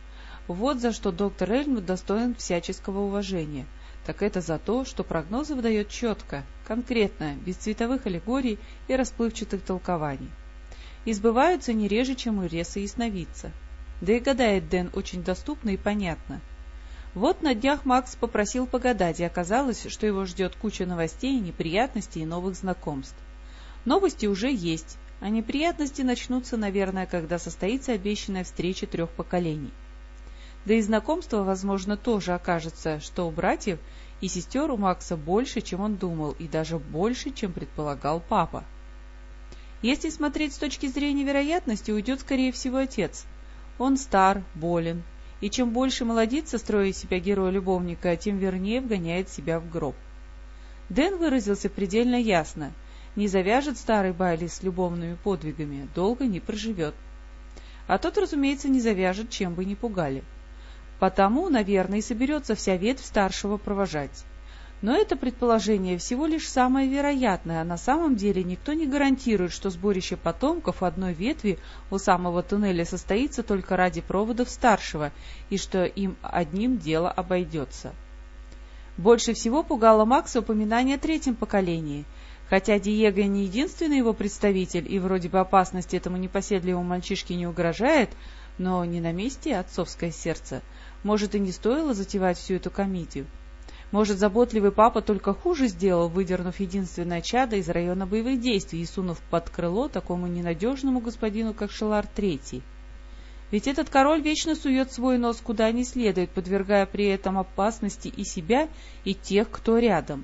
A: Вот за что доктор Эльмут достоин всяческого уважения. Так это за то, что прогнозы выдает четко, конкретно, без цветовых аллегорий и расплывчатых толкований. И сбываются не реже, чем у Реса и ясновидца. Да и гадает Дэн очень доступно и понятно. Вот на днях Макс попросил погадать, и оказалось, что его ждет куча новостей, неприятностей и новых знакомств. Новости уже есть, а неприятности начнутся, наверное, когда состоится обещанная встреча трех поколений. Да и знакомство, возможно, тоже окажется, что у братьев и сестер у Макса больше, чем он думал, и даже больше, чем предполагал папа. Если смотреть с точки зрения вероятности, уйдет, скорее всего, отец. Он стар, болен, и чем больше молодится, строя из себя героя-любовника, тем вернее вгоняет себя в гроб. Дэн выразился предельно ясно. Не завяжет старый Байли с любовными подвигами, долго не проживет. А тот, разумеется, не завяжет, чем бы ни пугали. Потому, наверное, и соберется вся ветвь старшего провожать. Но это предположение всего лишь самое вероятное, а на самом деле никто не гарантирует, что сборище потомков одной ветви у самого туннеля состоится только ради проводов старшего, и что им одним дело обойдется. Больше всего пугало Макса упоминание о третьем поколении. Хотя Диего не единственный его представитель, и вроде бы опасности этому непоседливому мальчишке не угрожает, но не на месте отцовское сердце. Может, и не стоило затевать всю эту комедию. Может, заботливый папа только хуже сделал, выдернув единственное чадо из района боевых действий и сунув под крыло такому ненадежному господину, как Шелар Третий. Ведь этот король вечно сует свой нос куда не следует, подвергая при этом опасности и себя, и тех, кто рядом.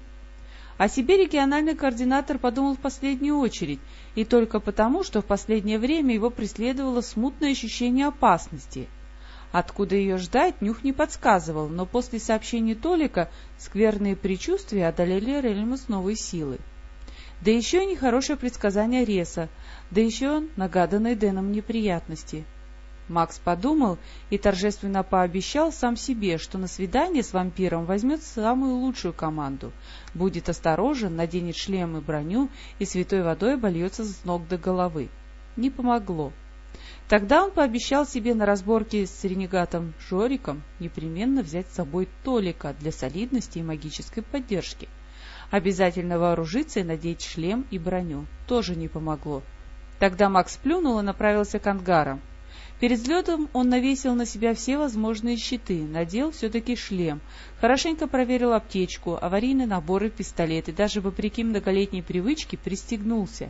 A: О себе региональный координатор подумал в последнюю очередь, и только потому, что в последнее время его преследовало смутное ощущение опасности. Откуда ее ждать, нюх не подсказывал, но после сообщения Толика скверные предчувствия одолели Рельма с новой силой. Да еще и нехорошее предсказание Реса, да еще нагаданные Дэном неприятности. Макс подумал и торжественно пообещал сам себе, что на свидание с вампиром возьмет самую лучшую команду, будет осторожен, наденет шлем и броню и святой водой обольется с ног до головы. Не помогло. Тогда он пообещал себе на разборке с ренегатом Жориком непременно взять с собой Толика для солидности и магической поддержки. Обязательно вооружиться и надеть шлем и броню. Тоже не помогло. Тогда Макс плюнул и направился к ангарам. Перед взлетом он навесил на себя все возможные щиты, надел все-таки шлем, хорошенько проверил аптечку, аварийный набор и пистолет, и даже вопреки многолетней привычке пристегнулся.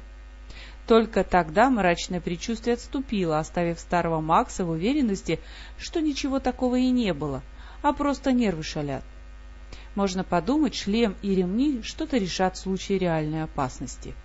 A: Только тогда мрачное предчувствие отступило, оставив старого Макса в уверенности, что ничего такого и не было, а просто нервы шалят. Можно подумать, шлем и ремни что-то решат в случае реальной опасности.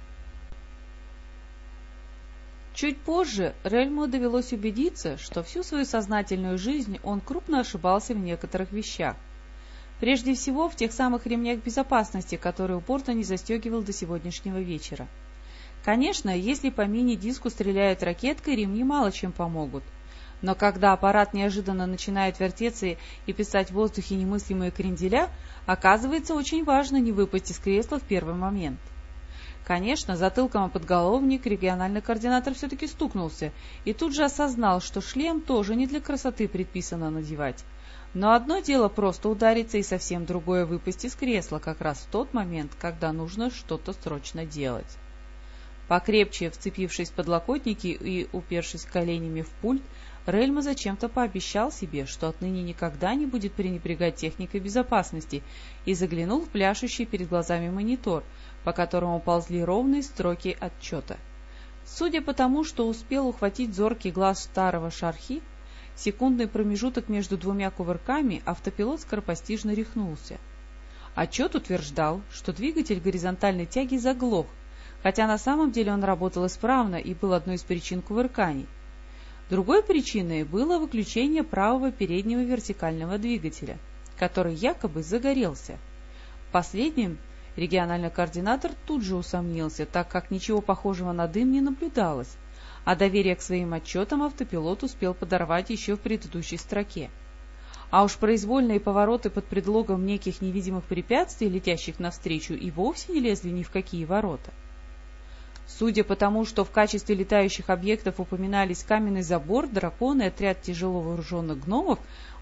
A: Чуть позже Рельму довелось убедиться, что всю свою сознательную жизнь он крупно ошибался в некоторых вещах. Прежде всего, в тех самых ремнях безопасности, которые упорно не застегивал до сегодняшнего вечера. Конечно, если по мини-диску стреляют ракеткой, ремни мало чем помогут. Но когда аппарат неожиданно начинает вертеться и писать в воздухе немыслимые кренделя, оказывается очень важно не выпасть из кресла в первый момент. Конечно, затылком о подголовник региональный координатор все-таки стукнулся и тут же осознал, что шлем тоже не для красоты предписано надевать. Но одно дело просто удариться и совсем другое выпасть из кресла как раз в тот момент, когда нужно что-то срочно делать. Покрепче вцепившись в подлокотники и упершись коленями в пульт, Рельма зачем-то пообещал себе, что отныне никогда не будет пренебрегать техникой безопасности, и заглянул в пляшущий перед глазами монитор, по которому ползли ровные строки отчета. Судя по тому, что успел ухватить зоркий глаз старого Шархи, секундный промежуток между двумя кувырками автопилот скоропостижно рехнулся. Отчет утверждал, что двигатель горизонтальной тяги заглох, хотя на самом деле он работал исправно и был одной из причин кувырканий. Другой причиной было выключение правого переднего вертикального двигателя, который якобы загорелся. В последнем региональный координатор тут же усомнился, так как ничего похожего на дым не наблюдалось, а доверие к своим отчетам автопилот успел подорвать еще в предыдущей строке. А уж произвольные повороты под предлогом неких невидимых препятствий, летящих навстречу, и вовсе не лезли ни в какие ворота. Судя по тому, что в качестве летающих объектов упоминались каменный забор, дракон и отряд тяжело вооруженных гномов,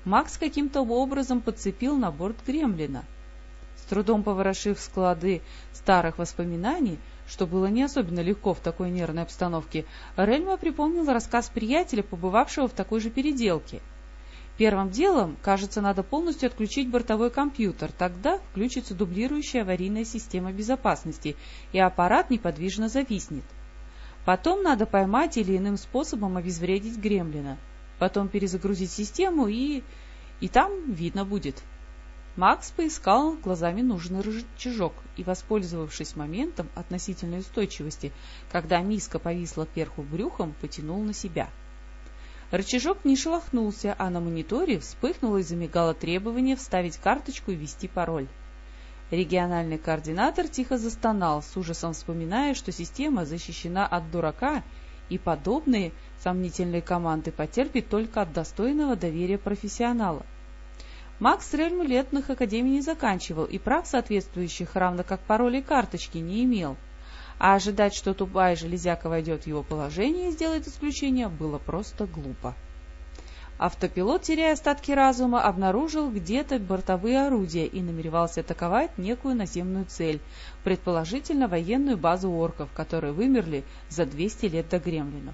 A: Макс каким-то образом подцепил на борт гремлина. С трудом поворошив склады старых воспоминаний, что было не особенно легко в такой нервной обстановке, Рельма припомнил рассказ приятеля, побывавшего в такой же переделке. Первым делом, кажется, надо полностью отключить бортовой компьютер, тогда включится дублирующая аварийная система безопасности, и аппарат неподвижно зависнет. Потом надо поймать или иным способом обезвредить гремлина. Потом перезагрузить систему, и... и там видно будет. Макс поискал глазами нужный рычажок и, воспользовавшись моментом относительной устойчивости, когда миска повисла кверху брюхом, потянул на себя. Рычажок не шелохнулся, а на мониторе вспыхнуло и замигало требование вставить карточку и ввести пароль. Региональный координатор тихо застонал, с ужасом вспоминая, что система защищена от дурака, и подобные сомнительные команды потерпит только от достойного доверия профессионала. Макс Рельму летных академий не заканчивал и прав соответствующих, равно как паролей карточки, не имел. А ожидать, что тупая железяка войдет в его положение и сделает исключение, было просто глупо. Автопилот, теряя остатки разума, обнаружил где-то бортовые орудия и намеревался атаковать некую наземную цель, предположительно военную базу орков, которые вымерли за двести лет до гремлинов.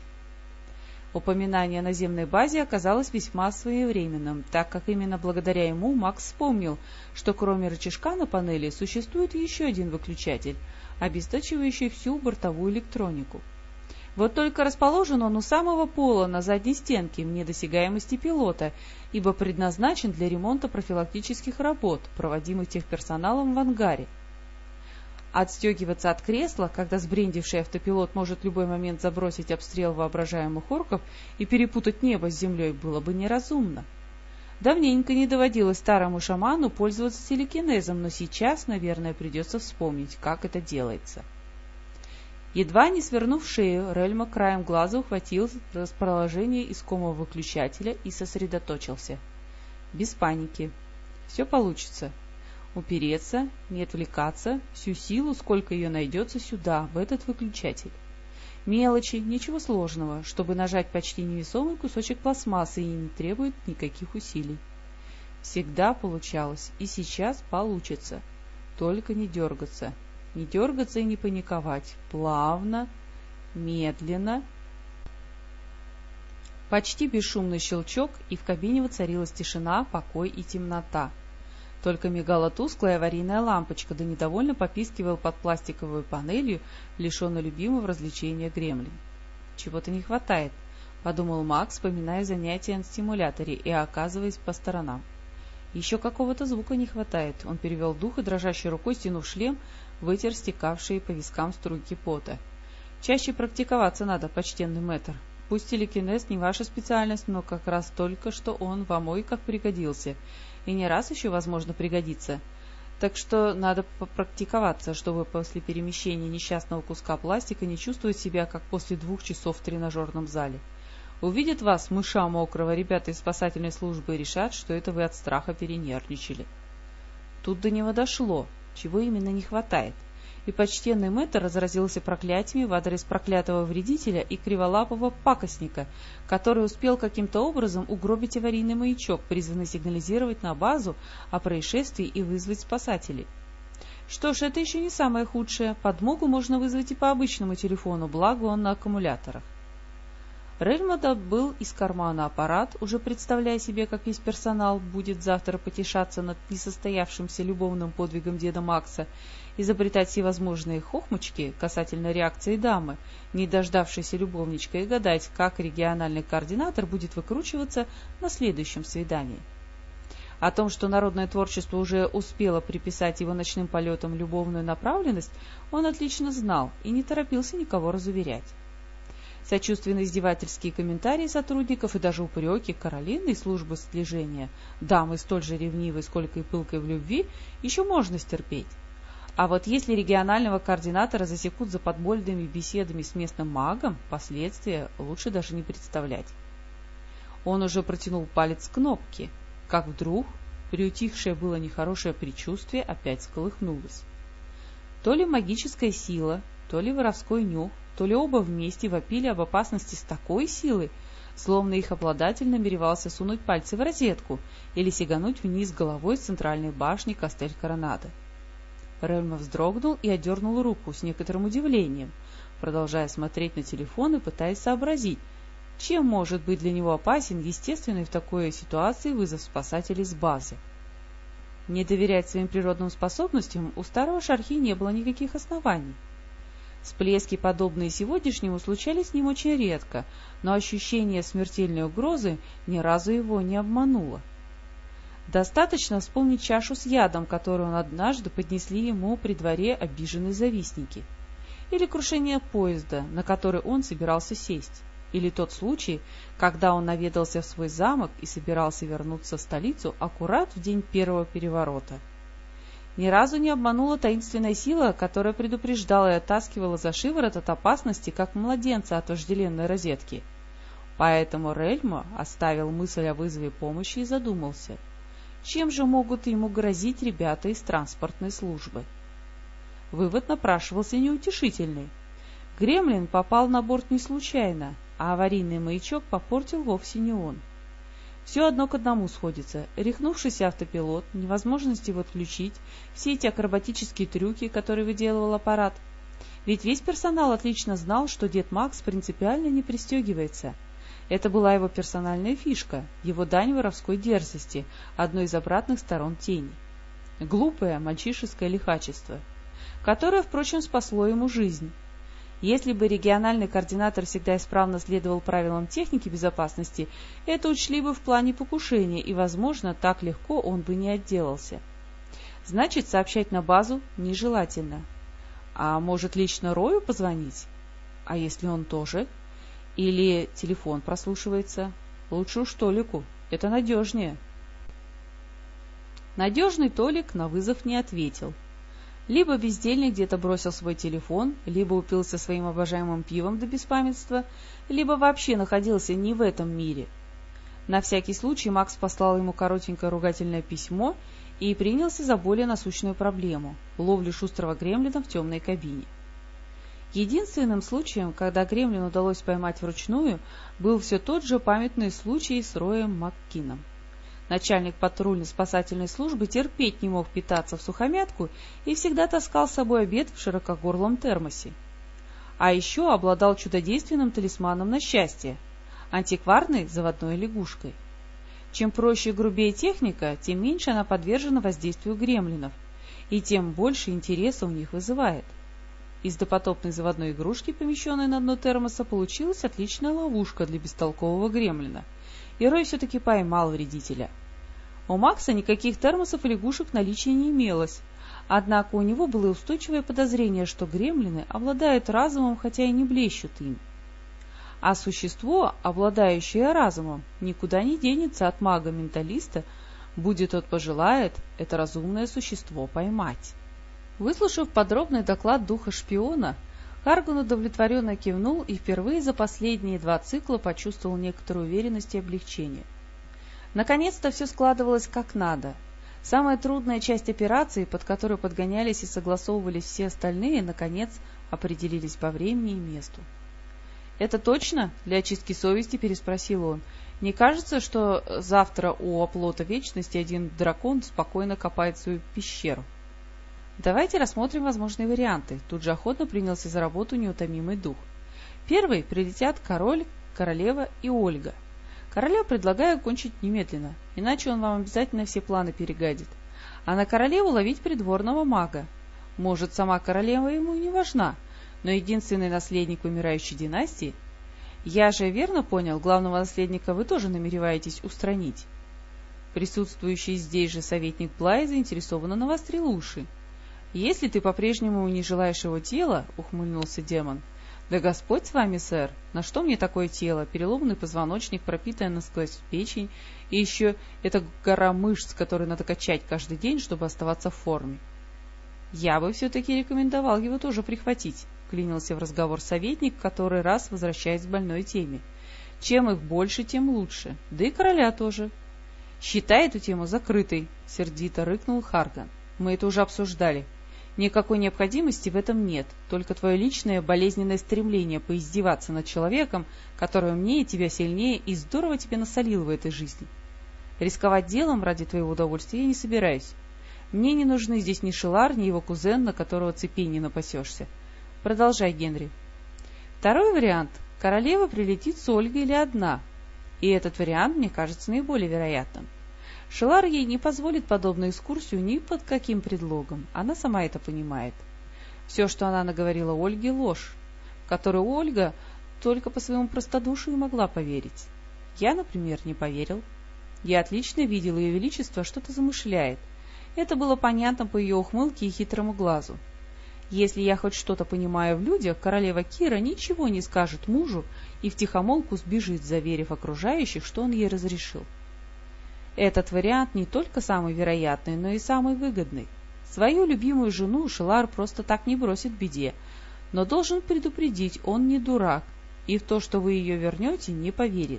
A: Упоминание о наземной базе оказалось весьма своевременным, так как именно благодаря ему Макс вспомнил, что кроме рычажка на панели существует еще один выключатель, обесточивающий всю бортовую электронику. Вот только расположен он у самого пола на задней стенке, вне досягаемости пилота, ибо предназначен для ремонта профилактических работ, проводимых техперсоналом в ангаре. Отстегиваться от кресла, когда сбрендивший автопилот может в любой момент забросить обстрел воображаемых орков и перепутать небо с землей, было бы неразумно. Давненько не доводилось старому шаману пользоваться телекинезом, но сейчас, наверное, придется вспомнить, как это делается. Едва не свернув шею, Рельма краем глаза ухватил расположение искомого выключателя и сосредоточился. Без паники. Все получится. Упереться, не отвлекаться, всю силу, сколько ее найдется, сюда, в этот выключатель. Мелочи, ничего сложного, чтобы нажать почти невесомый кусочек пластмассы, и не требует никаких усилий. Всегда получалось, и сейчас получится. Только не дергаться. Не дергаться и не паниковать. Плавно, медленно. Почти бесшумный щелчок, и в кабине воцарилась тишина, покой и темнота. Только мигала тусклая аварийная лампочка, да недовольно попискивал под пластиковой панелью, лишенный любимого развлечения гремлин. «Чего-то не хватает», — подумал Макс, вспоминая занятия на стимуляторе и оказываясь по сторонам. «Еще какого-то звука не хватает». Он перевел дух и, дрожащей рукой, стянув шлем, вытер стекавшие по вискам струйки пота. «Чаще практиковаться надо, почтенный мэтр. Пусть телекинез не ваша специальность, но как раз только что он вам ой как пригодился, и не раз еще, возможно, пригодится. Так что надо попрактиковаться, чтобы после перемещения несчастного куска пластика не чувствовать себя, как после двух часов в тренажерном зале. Увидят вас, мыша мокрого, ребята из спасательной службы, и решат, что это вы от страха перенервничали». Тут до него дошло, чего именно не хватает, и почтенный мэтр разразился проклятиями в адрес проклятого вредителя и криволапого пакостника, который успел каким-то образом угробить аварийный маячок, призванный сигнализировать на базу о происшествии и вызвать спасателей. Что ж, это еще не самое худшее. Подмогу можно вызвать и по обычному телефону, благо он на аккумуляторах. Рельма добыл из кармана аппарат, уже представляя себе, как весь персонал будет завтра потешаться над несостоявшимся любовным подвигом деда Макса, изобретать всевозможные хохмочки касательно реакции дамы, не дождавшейся любовничка, и гадать, как региональный координатор будет выкручиваться на следующем свидании. О том, что народное творчество уже успело приписать его ночным полетам любовную направленность, он отлично знал и не торопился никого разуверять. Сочувственно-издевательские комментарии сотрудников и даже упреки Каролины из службы слежения, дамы столь же ревнивой, сколько и пылкой в любви, еще можно стерпеть. А вот если регионального координатора засекут за подпольными беседами с местным магом, последствия лучше даже не представлять. Он уже протянул палец к кнопке, как вдруг приутихшее было нехорошее предчувствие опять всколыхнулось. То ли магическая сила, то ли воровской нюх, то ли оба вместе вопили об опасности с такой силой, словно их обладатель намеревался сунуть пальцы в розетку или сигануть вниз головой с центральной башни Кастель-Коронадо. Рельма вздрогнул и отдернул руку с некоторым удивлением, продолжая смотреть на телефон и пытаясь сообразить, чем может быть для него опасен естественный в такой ситуации вызов спасателей с базы. Не доверять своим природным способностям у старого Шархи не было никаких оснований. Всплески, подобные сегодняшнему, случались с ним очень редко, но ощущение смертельной угрозы ни разу его не обмануло. Достаточно вспомнить чашу с ядом, которую он однажды поднесли ему при дворе обиженные завистники, или крушение поезда, на который он собирался сесть, или тот случай, когда он наведался в свой замок и собирался вернуться в столицу аккурат в день первого переворота. Ни разу не обманула таинственная сила, которая предупреждала и оттаскивала за шиворот от опасности, как младенца от вожделенной розетки. Поэтому Рельмо оставил мысль о вызове помощи и задумался, чем же могут ему грозить ребята из транспортной службы. Вывод напрашивался неутешительный. Гремлин попал на борт не случайно, а аварийный маячок попортил вовсе не он. Все одно к одному сходится. Рехнувшийся автопилот, невозможность его отключить, все эти акробатические трюки, которые выделывал аппарат. Ведь весь персонал отлично знал, что дед Макс принципиально не пристегивается. Это была его персональная фишка, его дань воровской дерзости, одной из обратных сторон тени. Глупое мальчишеское лихачество, которое, впрочем, спасло ему жизнь. Если бы региональный координатор всегда исправно следовал правилам техники безопасности, это учли бы в плане покушения, и, возможно, так легко он бы не отделался. Значит, сообщать на базу нежелательно. А может, лично Рою позвонить? А если он тоже? Или телефон прослушивается? Лучше уж Толику, это надежнее. Надежный Толик на вызов не ответил. Либо бездельник где-то бросил свой телефон, либо упился своим обожаемым пивом до беспамятства, либо вообще находился не в этом мире. На всякий случай Макс послал ему коротенькое ругательное письмо и принялся за более насущную проблему — ловлю шустрого гремлина в темной кабине. Единственным случаем, когда гремлин удалось поймать вручную, был все тот же памятный случай с Роем Маккином. Начальник патрульно-спасательной службы терпеть не мог питаться в сухомятку и всегда таскал с собой обед в широкогорлом термосе. А еще обладал чудодейственным талисманом на счастье — антикварной заводной лягушкой. Чем проще и грубее техника, тем меньше она подвержена воздействию гремлинов, и тем больше интереса у них вызывает. Из допотопной заводной игрушки, помещенной на дно термоса, получилась отличная ловушка для бестолкового гремлина, и Рой все-таки поймал вредителя. У Макса никаких термосов и лягушек в наличии не имелось, однако у него было устойчивое подозрение, что гремлины обладают разумом, хотя и не блещут им. А существо, обладающее разумом, никуда не денется от мага-менталиста, будет тот пожелает это разумное существо поймать. Выслушав подробный доклад духа-шпиона, Харган удовлетворенно кивнул и впервые за последние два цикла почувствовал некоторую уверенность и облегчение. Наконец-то все складывалось как надо. Самая трудная часть операции, под которую подгонялись и согласовывались все остальные, наконец определились по времени и месту. «Это точно?» — для очистки совести переспросил он. «Не кажется, что завтра у оплота Вечности один дракон спокойно копает свою пещеру?» «Давайте рассмотрим возможные варианты», — тут же охотно принялся за работу неутомимый дух. «Первый прилетят король, королева и Ольга. Короля предлагаю кончить немедленно, иначе он вам обязательно все планы перегадит. А на королеву ловить придворного мага. Может, сама королева ему и не важна, но единственный наследник умирающей династии. Я же верно понял, главного наследника вы тоже намереваетесь устранить?» Присутствующий здесь же советник Блай заинтересованно навострил уши. «Если ты по-прежнему не желаешь его тела, — ухмыльнулся демон, — да Господь с вами, сэр, на что мне такое тело, переломанный позвоночник, пропитанный насквозь печень, и еще эта гора мышц, которую надо качать каждый день, чтобы оставаться в форме?» «Я бы все-таки рекомендовал его тоже прихватить», — клянился в разговор советник, который раз возвращаясь к больной теме. «Чем их больше, тем лучше, да и короля тоже». «Считай эту тему закрытой», — сердито рыкнул Харган. «Мы это уже обсуждали. Никакой необходимости в этом нет, только твое личное болезненное стремление поиздеваться над человеком, который умнее тебя, сильнее и здорово тебе насолил в этой жизни. Рисковать делом ради твоего удовольствия я не собираюсь. Мне не нужны здесь ни Шелар, ни его кузен, на которого цепей не напасешься. Продолжай, Генри. Второй вариант. Королева прилетит с Ольгой или одна. И этот вариант мне кажется наиболее вероятным. Шелар ей не позволит подобную экскурсию ни под каким предлогом. Она сама это понимает. Все, что она наговорила Ольге, ложь, в которую Ольга только по своему простодушию могла поверить. Я, например, не поверил. Я отлично видел, Ее Величество что-то замышляет. Это было понятно по ее ухмылке и хитрому глазу. Если я хоть что-то понимаю в людях, королева Кира ничего не скажет мужу и втихомолку сбежит, заверив окружающих, что он ей разрешил. Этот вариант не только самый вероятный, но и самый выгодный. Свою любимую жену Шелар просто так не бросит в беде, но должен предупредить, он не дурак, и в то, что вы ее вернете, не поверит.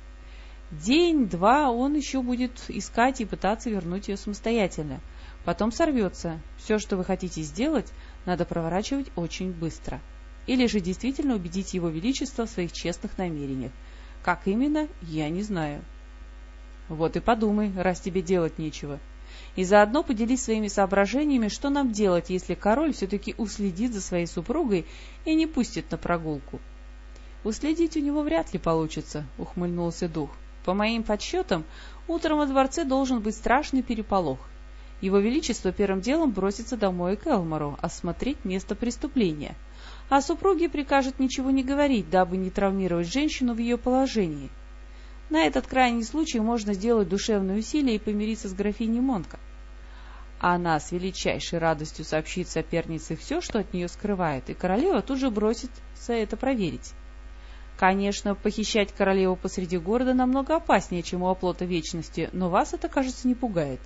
A: День-два он еще будет искать и пытаться вернуть ее самостоятельно. Потом сорвется. Все, что вы хотите сделать, надо проворачивать очень быстро. Или же действительно убедить его величество в своих честных намерениях. Как именно, я не знаю. Вот и подумай, раз тебе делать нечего. И заодно поделись своими соображениями, что нам делать, если король все-таки уследит за своей супругой и не пустит на прогулку. Уследить у него вряд ли получится, ухмыльнулся дух. По моим подсчетам, утром во дворце должен быть страшный переполох. Его Величество первым делом бросится домой к Элмору, осмотреть место преступления, а супруге прикажет ничего не говорить, дабы не травмировать женщину в ее положении. На этот крайний случай можно сделать душевное усилие и помириться с графиней Монко. Она с величайшей радостью сообщит сопернице все, что от нее скрывает, и королева тут же бросится это проверить. Конечно, похищать королеву посреди города намного опаснее, чем у оплота вечности, но вас это, кажется, не пугает.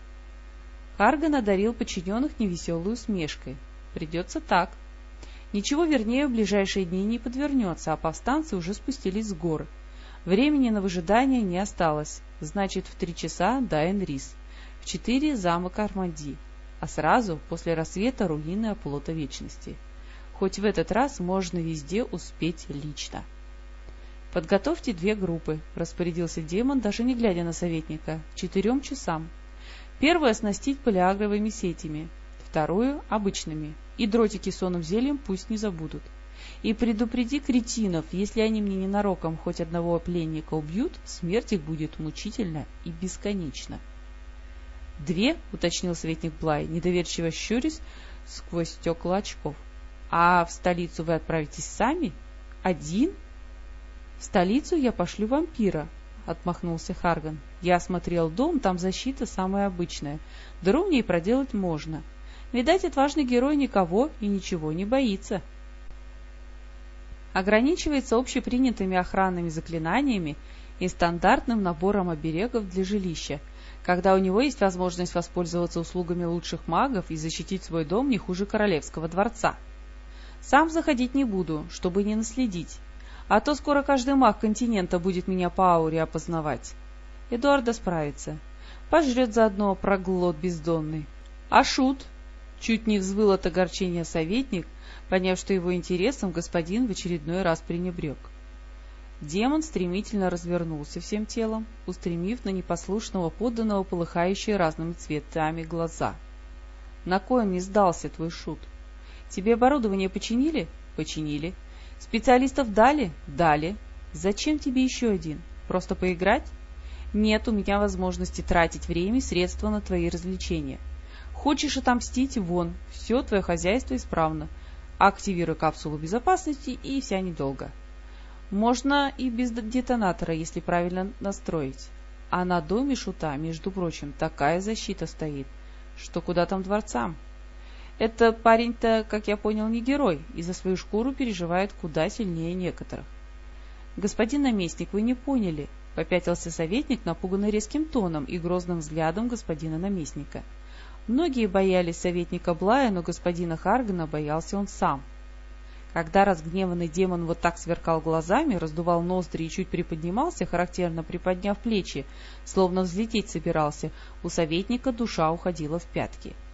A: Харган одарил подчиненных невеселой усмешкой. Придется так. Ничего вернее в ближайшие дни не подвернется, а повстанцы уже спустились с гор. Времени на выжидание не осталось. Значит, в три часа до Энрис, в четыре замок Арманди, а сразу после рассвета руины оплота вечности. Хоть в этот раз можно везде успеть лично. «Подготовьте две группы», — распорядился демон, даже не глядя на советника, — «к четырем часам. Первую оснастить полиагровыми сетями, вторую — обычными, и дротики с сонным зельем пусть не забудут. И предупреди кретинов, если они мне ненароком хоть одного пленника убьют, смерть их будет мучительна и бесконечна». «Две», — уточнил советник Блай, недоверчиво щурясь сквозь стекла очков. «А в столицу вы отправитесь сами? Один?» «В столицу я пошлю вампира», — отмахнулся Харган. «Я осмотрел дом, там защита самая обычная. Дыру в ней проделать можно. Видать, отважный герой никого и ничего не боится. Ограничивается общепринятыми охранными заклинаниями и стандартным набором оберегов для жилища, когда у него есть возможность воспользоваться услугами лучших магов и защитить свой дом не хуже королевского дворца. Сам заходить не буду, чтобы не наследить, а то скоро каждый маг континента будет меня по ауре опознавать. Эдуарда справится. Пожрет заодно проглот бездонный. А шут?» Чуть не взвыл от огорчения советник, поняв, что его интересом господин в очередной раз пренебрег. Демон стремительно развернулся всем телом, устремив на непослушного подданного полыхающие разными цветами глаза. «На кой он не сдался, твой шут? Тебе оборудование починили? Починили. Специалистов дали? Дали. Зачем тебе еще один? Просто поиграть? Нет у меня возможности тратить время и средства на твои развлечения. Хочешь отомстить? Вон, все твое хозяйство исправно. Активируй капсулу безопасности, и вся недолго. Можно и без детонатора, если правильно настроить. А на доме шута, между прочим, такая защита стоит, что куда там дворцам. Это парень-то, как я понял, не герой, и за свою шкуру переживает куда сильнее некоторых. Господин наместник, вы не поняли, — попятился советник, напуганный резким тоном и грозным взглядом господина наместника. Многие боялись советника Блая, но господина Харгана боялся он сам. Когда разгневанный демон вот так сверкал глазами, раздувал ноздри и чуть приподнимался, характерно приподняв плечи, словно взлететь собирался, у советника душа уходила в пятки.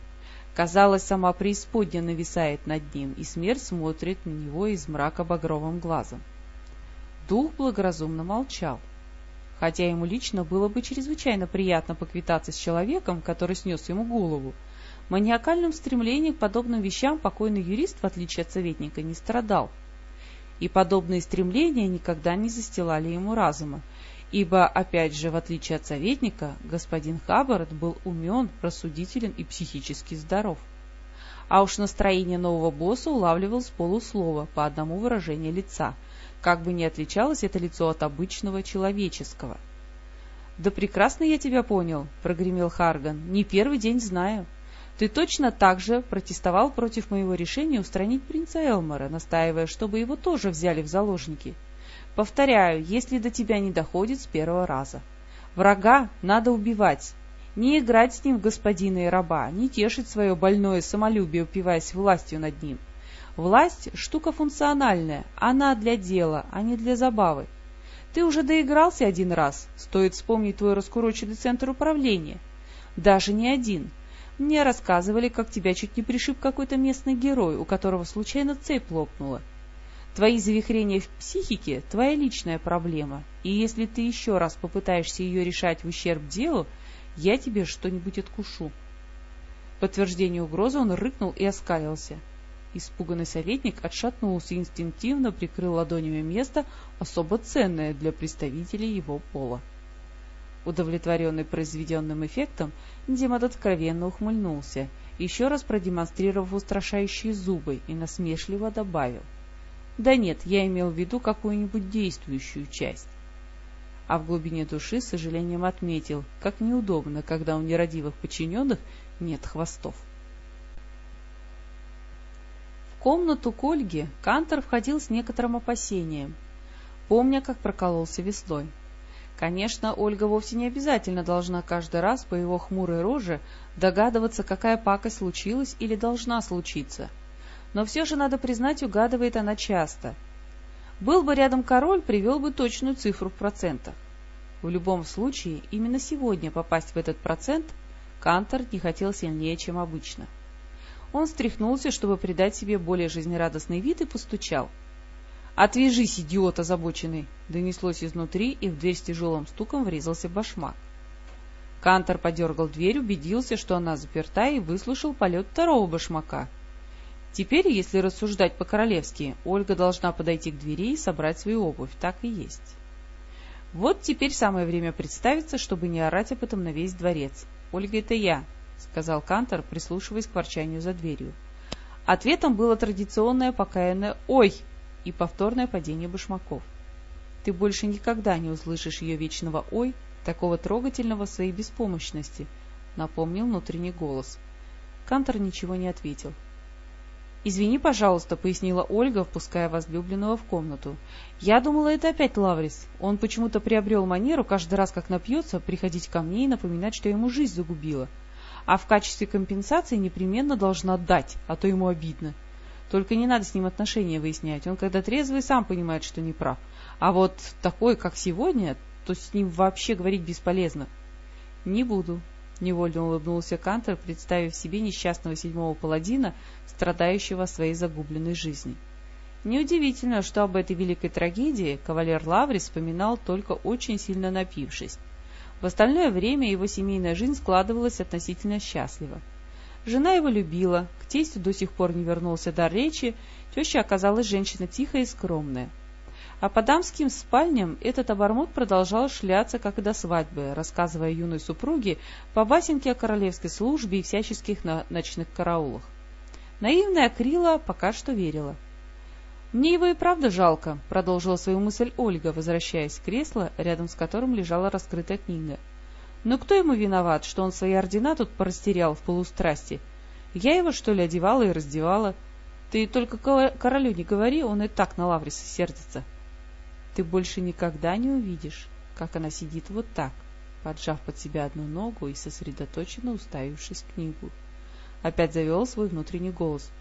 A: Казалось, сама преисподня нависает над ним, и смерть смотрит на него из мрака багровым глазом. Дух благоразумно молчал, хотя ему лично было бы чрезвычайно приятно поквитаться с человеком, который снес ему голову. Маниакальным стремлением к подобным вещам покойный юрист, в отличие от советника, не страдал. И подобные стремления никогда не застилали ему разума, ибо, опять же, в отличие от советника, господин Хаббард был умен, рассудителен и психически здоров. А уж настроение нового босса улавливал с полуслова, по одному выражению лица, как бы ни отличалось это лицо от обычного человеческого. — Да прекрасно я тебя понял, — прогремел Харган, — не первый день знаю. Ты точно так же протестовал против моего решения устранить принца Элмора, настаивая, чтобы его тоже взяли в заложники. Повторяю, если до тебя не доходит с первого раза. Врага надо убивать, не играть с ним в господина и раба, не тешить свое больное самолюбие, упиваясь властью над ним. Власть — штука функциональная, она для дела, а не для забавы. Ты уже доигрался один раз, стоит вспомнить твой раскуроченный центр управления. Даже не один. Мне рассказывали, как тебя чуть не пришиб какой-то местный герой, у которого случайно цепь лопнула. Твои завихрения в психике — твоя личная проблема, и если ты еще раз попытаешься ее решать в ущерб делу, я тебе что-нибудь откушу. В подтверждение угрозы он рыкнул и оскалился. Испуганный советник отшатнулся и инстинктивно прикрыл ладонями место, особо ценное для представителей его пола. Удовлетворенный произведенным эффектом, Демод откровенно ухмыльнулся, еще раз продемонстрировав устрашающие зубы, и насмешливо добавил: «Да нет, я имел в виду какую-нибудь действующую часть». А в глубине души с сожалением отметил, как неудобно, когда у нерадивых подчиненных нет хвостов. В комнату к Ольге Кантор входил с некоторым опасением, помня, как прокололся веслой. Конечно, Ольга вовсе не обязательно должна каждый раз по его хмурой роже догадываться, какая пакость случилась или должна случиться. Но все же, надо признать, угадывает она часто. Был бы рядом король, привел бы точную цифру в процентах. В любом случае, именно сегодня попасть в этот процент Кантор не хотел сильнее, чем обычно. Он встряхнулся, чтобы придать себе более жизнерадостный вид, и постучал. «Отвяжись, идиот озабоченный!» — донеслось изнутри, и в дверь с тяжелым стуком врезался башмак. Кантор подергал дверь, убедился, что она заперта, и выслушал полет второго башмака. Теперь, если рассуждать по-королевски, Ольга должна подойти к двери и собрать свою обувь. Так и есть. Вот теперь самое время представиться, чтобы не орать об этом на весь дворец. «Ольга, это я», — сказал Кантор, прислушиваясь к ворчанию за дверью. Ответом было традиционное покаянное «Ой!» и повторное падение башмаков. Ты больше никогда не услышишь ее вечного «Ой», такого трогательного в своей беспомощности, — напомнил внутренний голос. Кантор ничего не ответил. «Извини, пожалуйста», — пояснила Ольга, впуская возлюбленного в комнату. «Я думала, это опять Лаврис. Он почему-то приобрел манеру каждый раз, как напьется, приходить ко мне и напоминать, что ему жизнь загубила. А в качестве компенсации непременно должна отдать, а то ему обидно. Только не надо с ним отношения выяснять. Он, когда трезвый, сам понимает, что не прав. А вот такой, как сегодня, то с ним вообще говорить бесполезно». «Не буду», — невольно улыбнулся Кантор, представив себе несчастного седьмого паладина, страдающего своей загубленной жизни. Неудивительно, что об этой великой трагедии кавалер Лаврис вспоминал только очень сильно напившись. В остальное время его семейная жизнь складывалась относительно счастливо. Жена его любила, к тестю до сих пор не вернулся дар речи, теща оказалась женщина тихая и скромная. А по дамским спальням этот обормот продолжал шляться, как и до свадьбы, рассказывая юной супруге по басенке о королевской службе и всяческих на ночных караулах. Наивная Акрила пока что верила. «Мне его и правда жалко», — продолжила свою мысль Ольга, возвращаясь в кресло, рядом с которым лежала раскрытая книга. «Но кто ему виноват, что он свои ордена тут порастерял в полустрасти? Я его, что ли, одевала и раздевала? Ты только королю не говори, он и так на Лавриса сердится». «Ты больше никогда не увидишь, как она сидит вот так, поджав под себя одну ногу и сосредоточенно уставившись в книгу». Опять завел свой внутренний голос.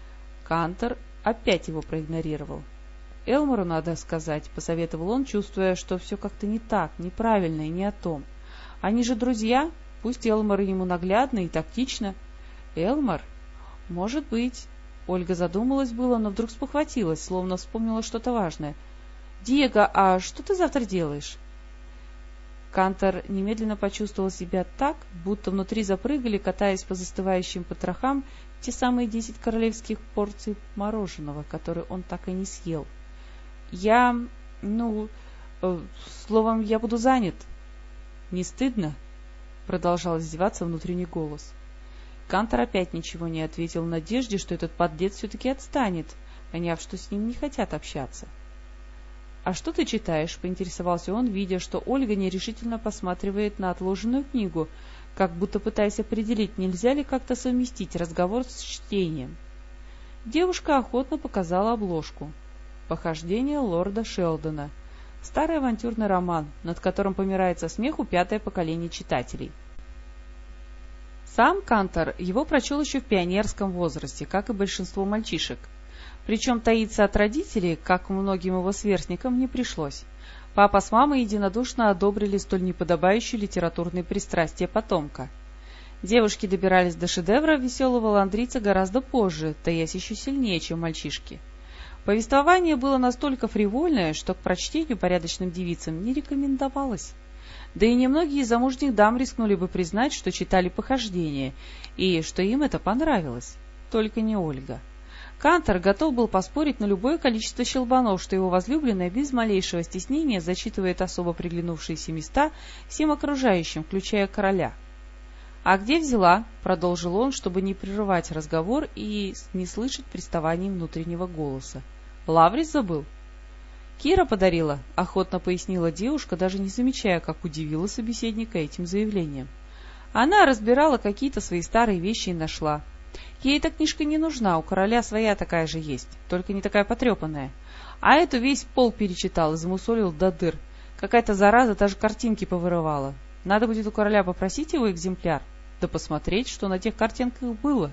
A: Кантор опять его проигнорировал. «Элмору надо сказать», — посоветовал он, чувствуя, что все как-то не так, неправильно и не о том. «Они же друзья, пусть Элмор ему наглядно и тактично. Элмар? Может быть. Ольга задумалась было, но вдруг спохватилась, словно вспомнила что-то важное. «Диего, а что ты завтра делаешь?» Кантор немедленно почувствовал себя так, будто внутри запрыгали, катаясь по застывающим потрохам, те самые десять королевских порций мороженого, которые он так и не съел. «Я... ну... Э, словом, я буду занят». «Не стыдно?» — продолжал издеваться внутренний голос. Кантор опять ничего не ответил в надежде, что этот подлец все-таки отстанет, поняв, что с ним не хотят общаться. «А что ты читаешь?» — поинтересовался он, видя, что Ольга нерешительно посматривает на отложенную книгу, как будто пытаясь определить, нельзя ли как-то совместить разговор с чтением. Девушка охотно показала обложку. «Похождения лорда Шелдона». Старый авантюрный роман, над которым помирает со смеху пятое поколение читателей. Сам Кантор его прочел еще в пионерском возрасте, как и большинство мальчишек. Причем таиться от родителей, как многим его сверстникам, не пришлось. Папа с мамой единодушно одобрили столь неподобающие литературные пристрастия потомка. Девушки добирались до шедевра веселого ландрийца гораздо позже, таясь еще сильнее, чем мальчишки. Повествование было настолько фривольное, что к прочтению порядочным девицам не рекомендовалось. Да и немногие из замужних дам рискнули бы признать, что читали «Похождения», и что им это понравилось. Только не Ольга. Кантор готов был поспорить на любое количество щелбанов, что его возлюбленная без малейшего стеснения зачитывает особо приглянувшиеся места всем окружающим, включая короля. «А где взяла?» — продолжил он, чтобы не прерывать разговор и не слышать приставаний внутреннего голоса. «Лаврис забыл?» «Кира подарила», — охотно пояснила девушка, даже не замечая, как удивила собеседника этим заявлением. Она разбирала какие-то свои старые вещи и нашла. Ей эта книжка не нужна, у короля своя такая же есть, только не такая потрепанная. А эту весь пол перечитал и замусолил до дыр. Какая-то зараза даже картинки повырывала. Надо будет у короля попросить его экземпляр, да посмотреть, что на тех картинках было.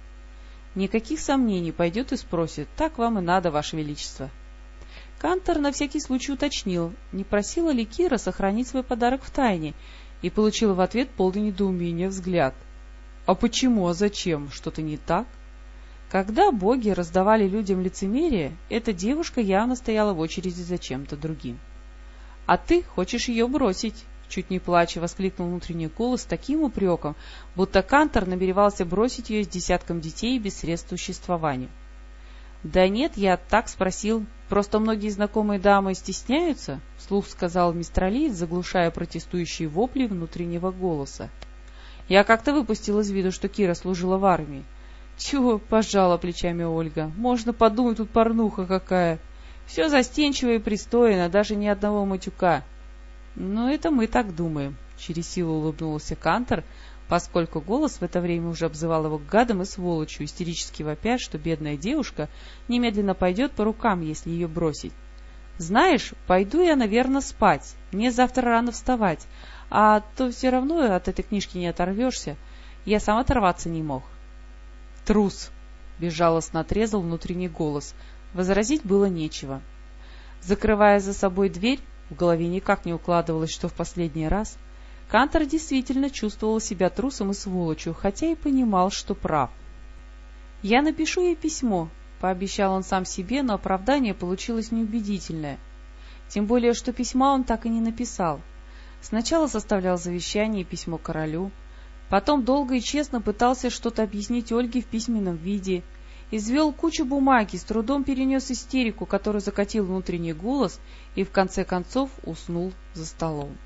A: Никаких сомнений, пойдет и спросит, так вам и надо, ваше величество. Кантор на всякий случай уточнил, не просила ли Кира сохранить свой подарок в тайне, и получил в ответ полный недоумения взгляд. А почему, а зачем? Что-то не так? Когда боги раздавали людям лицемерие, эта девушка явно стояла в очереди за чем-то другим. — А ты хочешь ее бросить? — чуть не плача воскликнул внутренний голос с таким упреком, будто Кантор намеревался бросить ее с десятком детей без средств к существованию. — Да нет, я так спросил. Просто многие знакомые дамы стесняются, — вслух сказал мистралиец, заглушая протестующие вопли внутреннего голоса. Я как-то выпустил из виду, что Кира служила в армии. — Чего? — пожала плечами Ольга. — Можно подумать, тут порнуха какая. Все застенчиво и пристойно, даже ни одного матюка. — Ну, это мы так думаем, — через силу улыбнулся Кантор, поскольку голос в это время уже обзывал его гадом и сволочью, истерически вопя, что бедная девушка немедленно пойдет по рукам, если ее бросить. — Знаешь, пойду я, наверное, спать. Мне завтра рано вставать. А то все равно от этой книжки не оторвешься. Я сам оторваться не мог. — Трус! — безжалостно отрезал внутренний голос. Возразить было нечего. Закрывая за собой дверь, в голове никак не укладывалось, что в последний раз, Кантор действительно чувствовал себя трусом и сволочью, хотя и понимал, что прав. — Я напишу ей письмо, — пообещал он сам себе, но оправдание получилось неубедительное. Тем более, что письма он так и не написал. Сначала составлял завещание и письмо королю, потом долго и честно пытался что-то объяснить Ольге в письменном виде, извел кучу бумаги, с трудом перенес истерику, которую закатил внутренний голос, и в конце концов уснул за столом.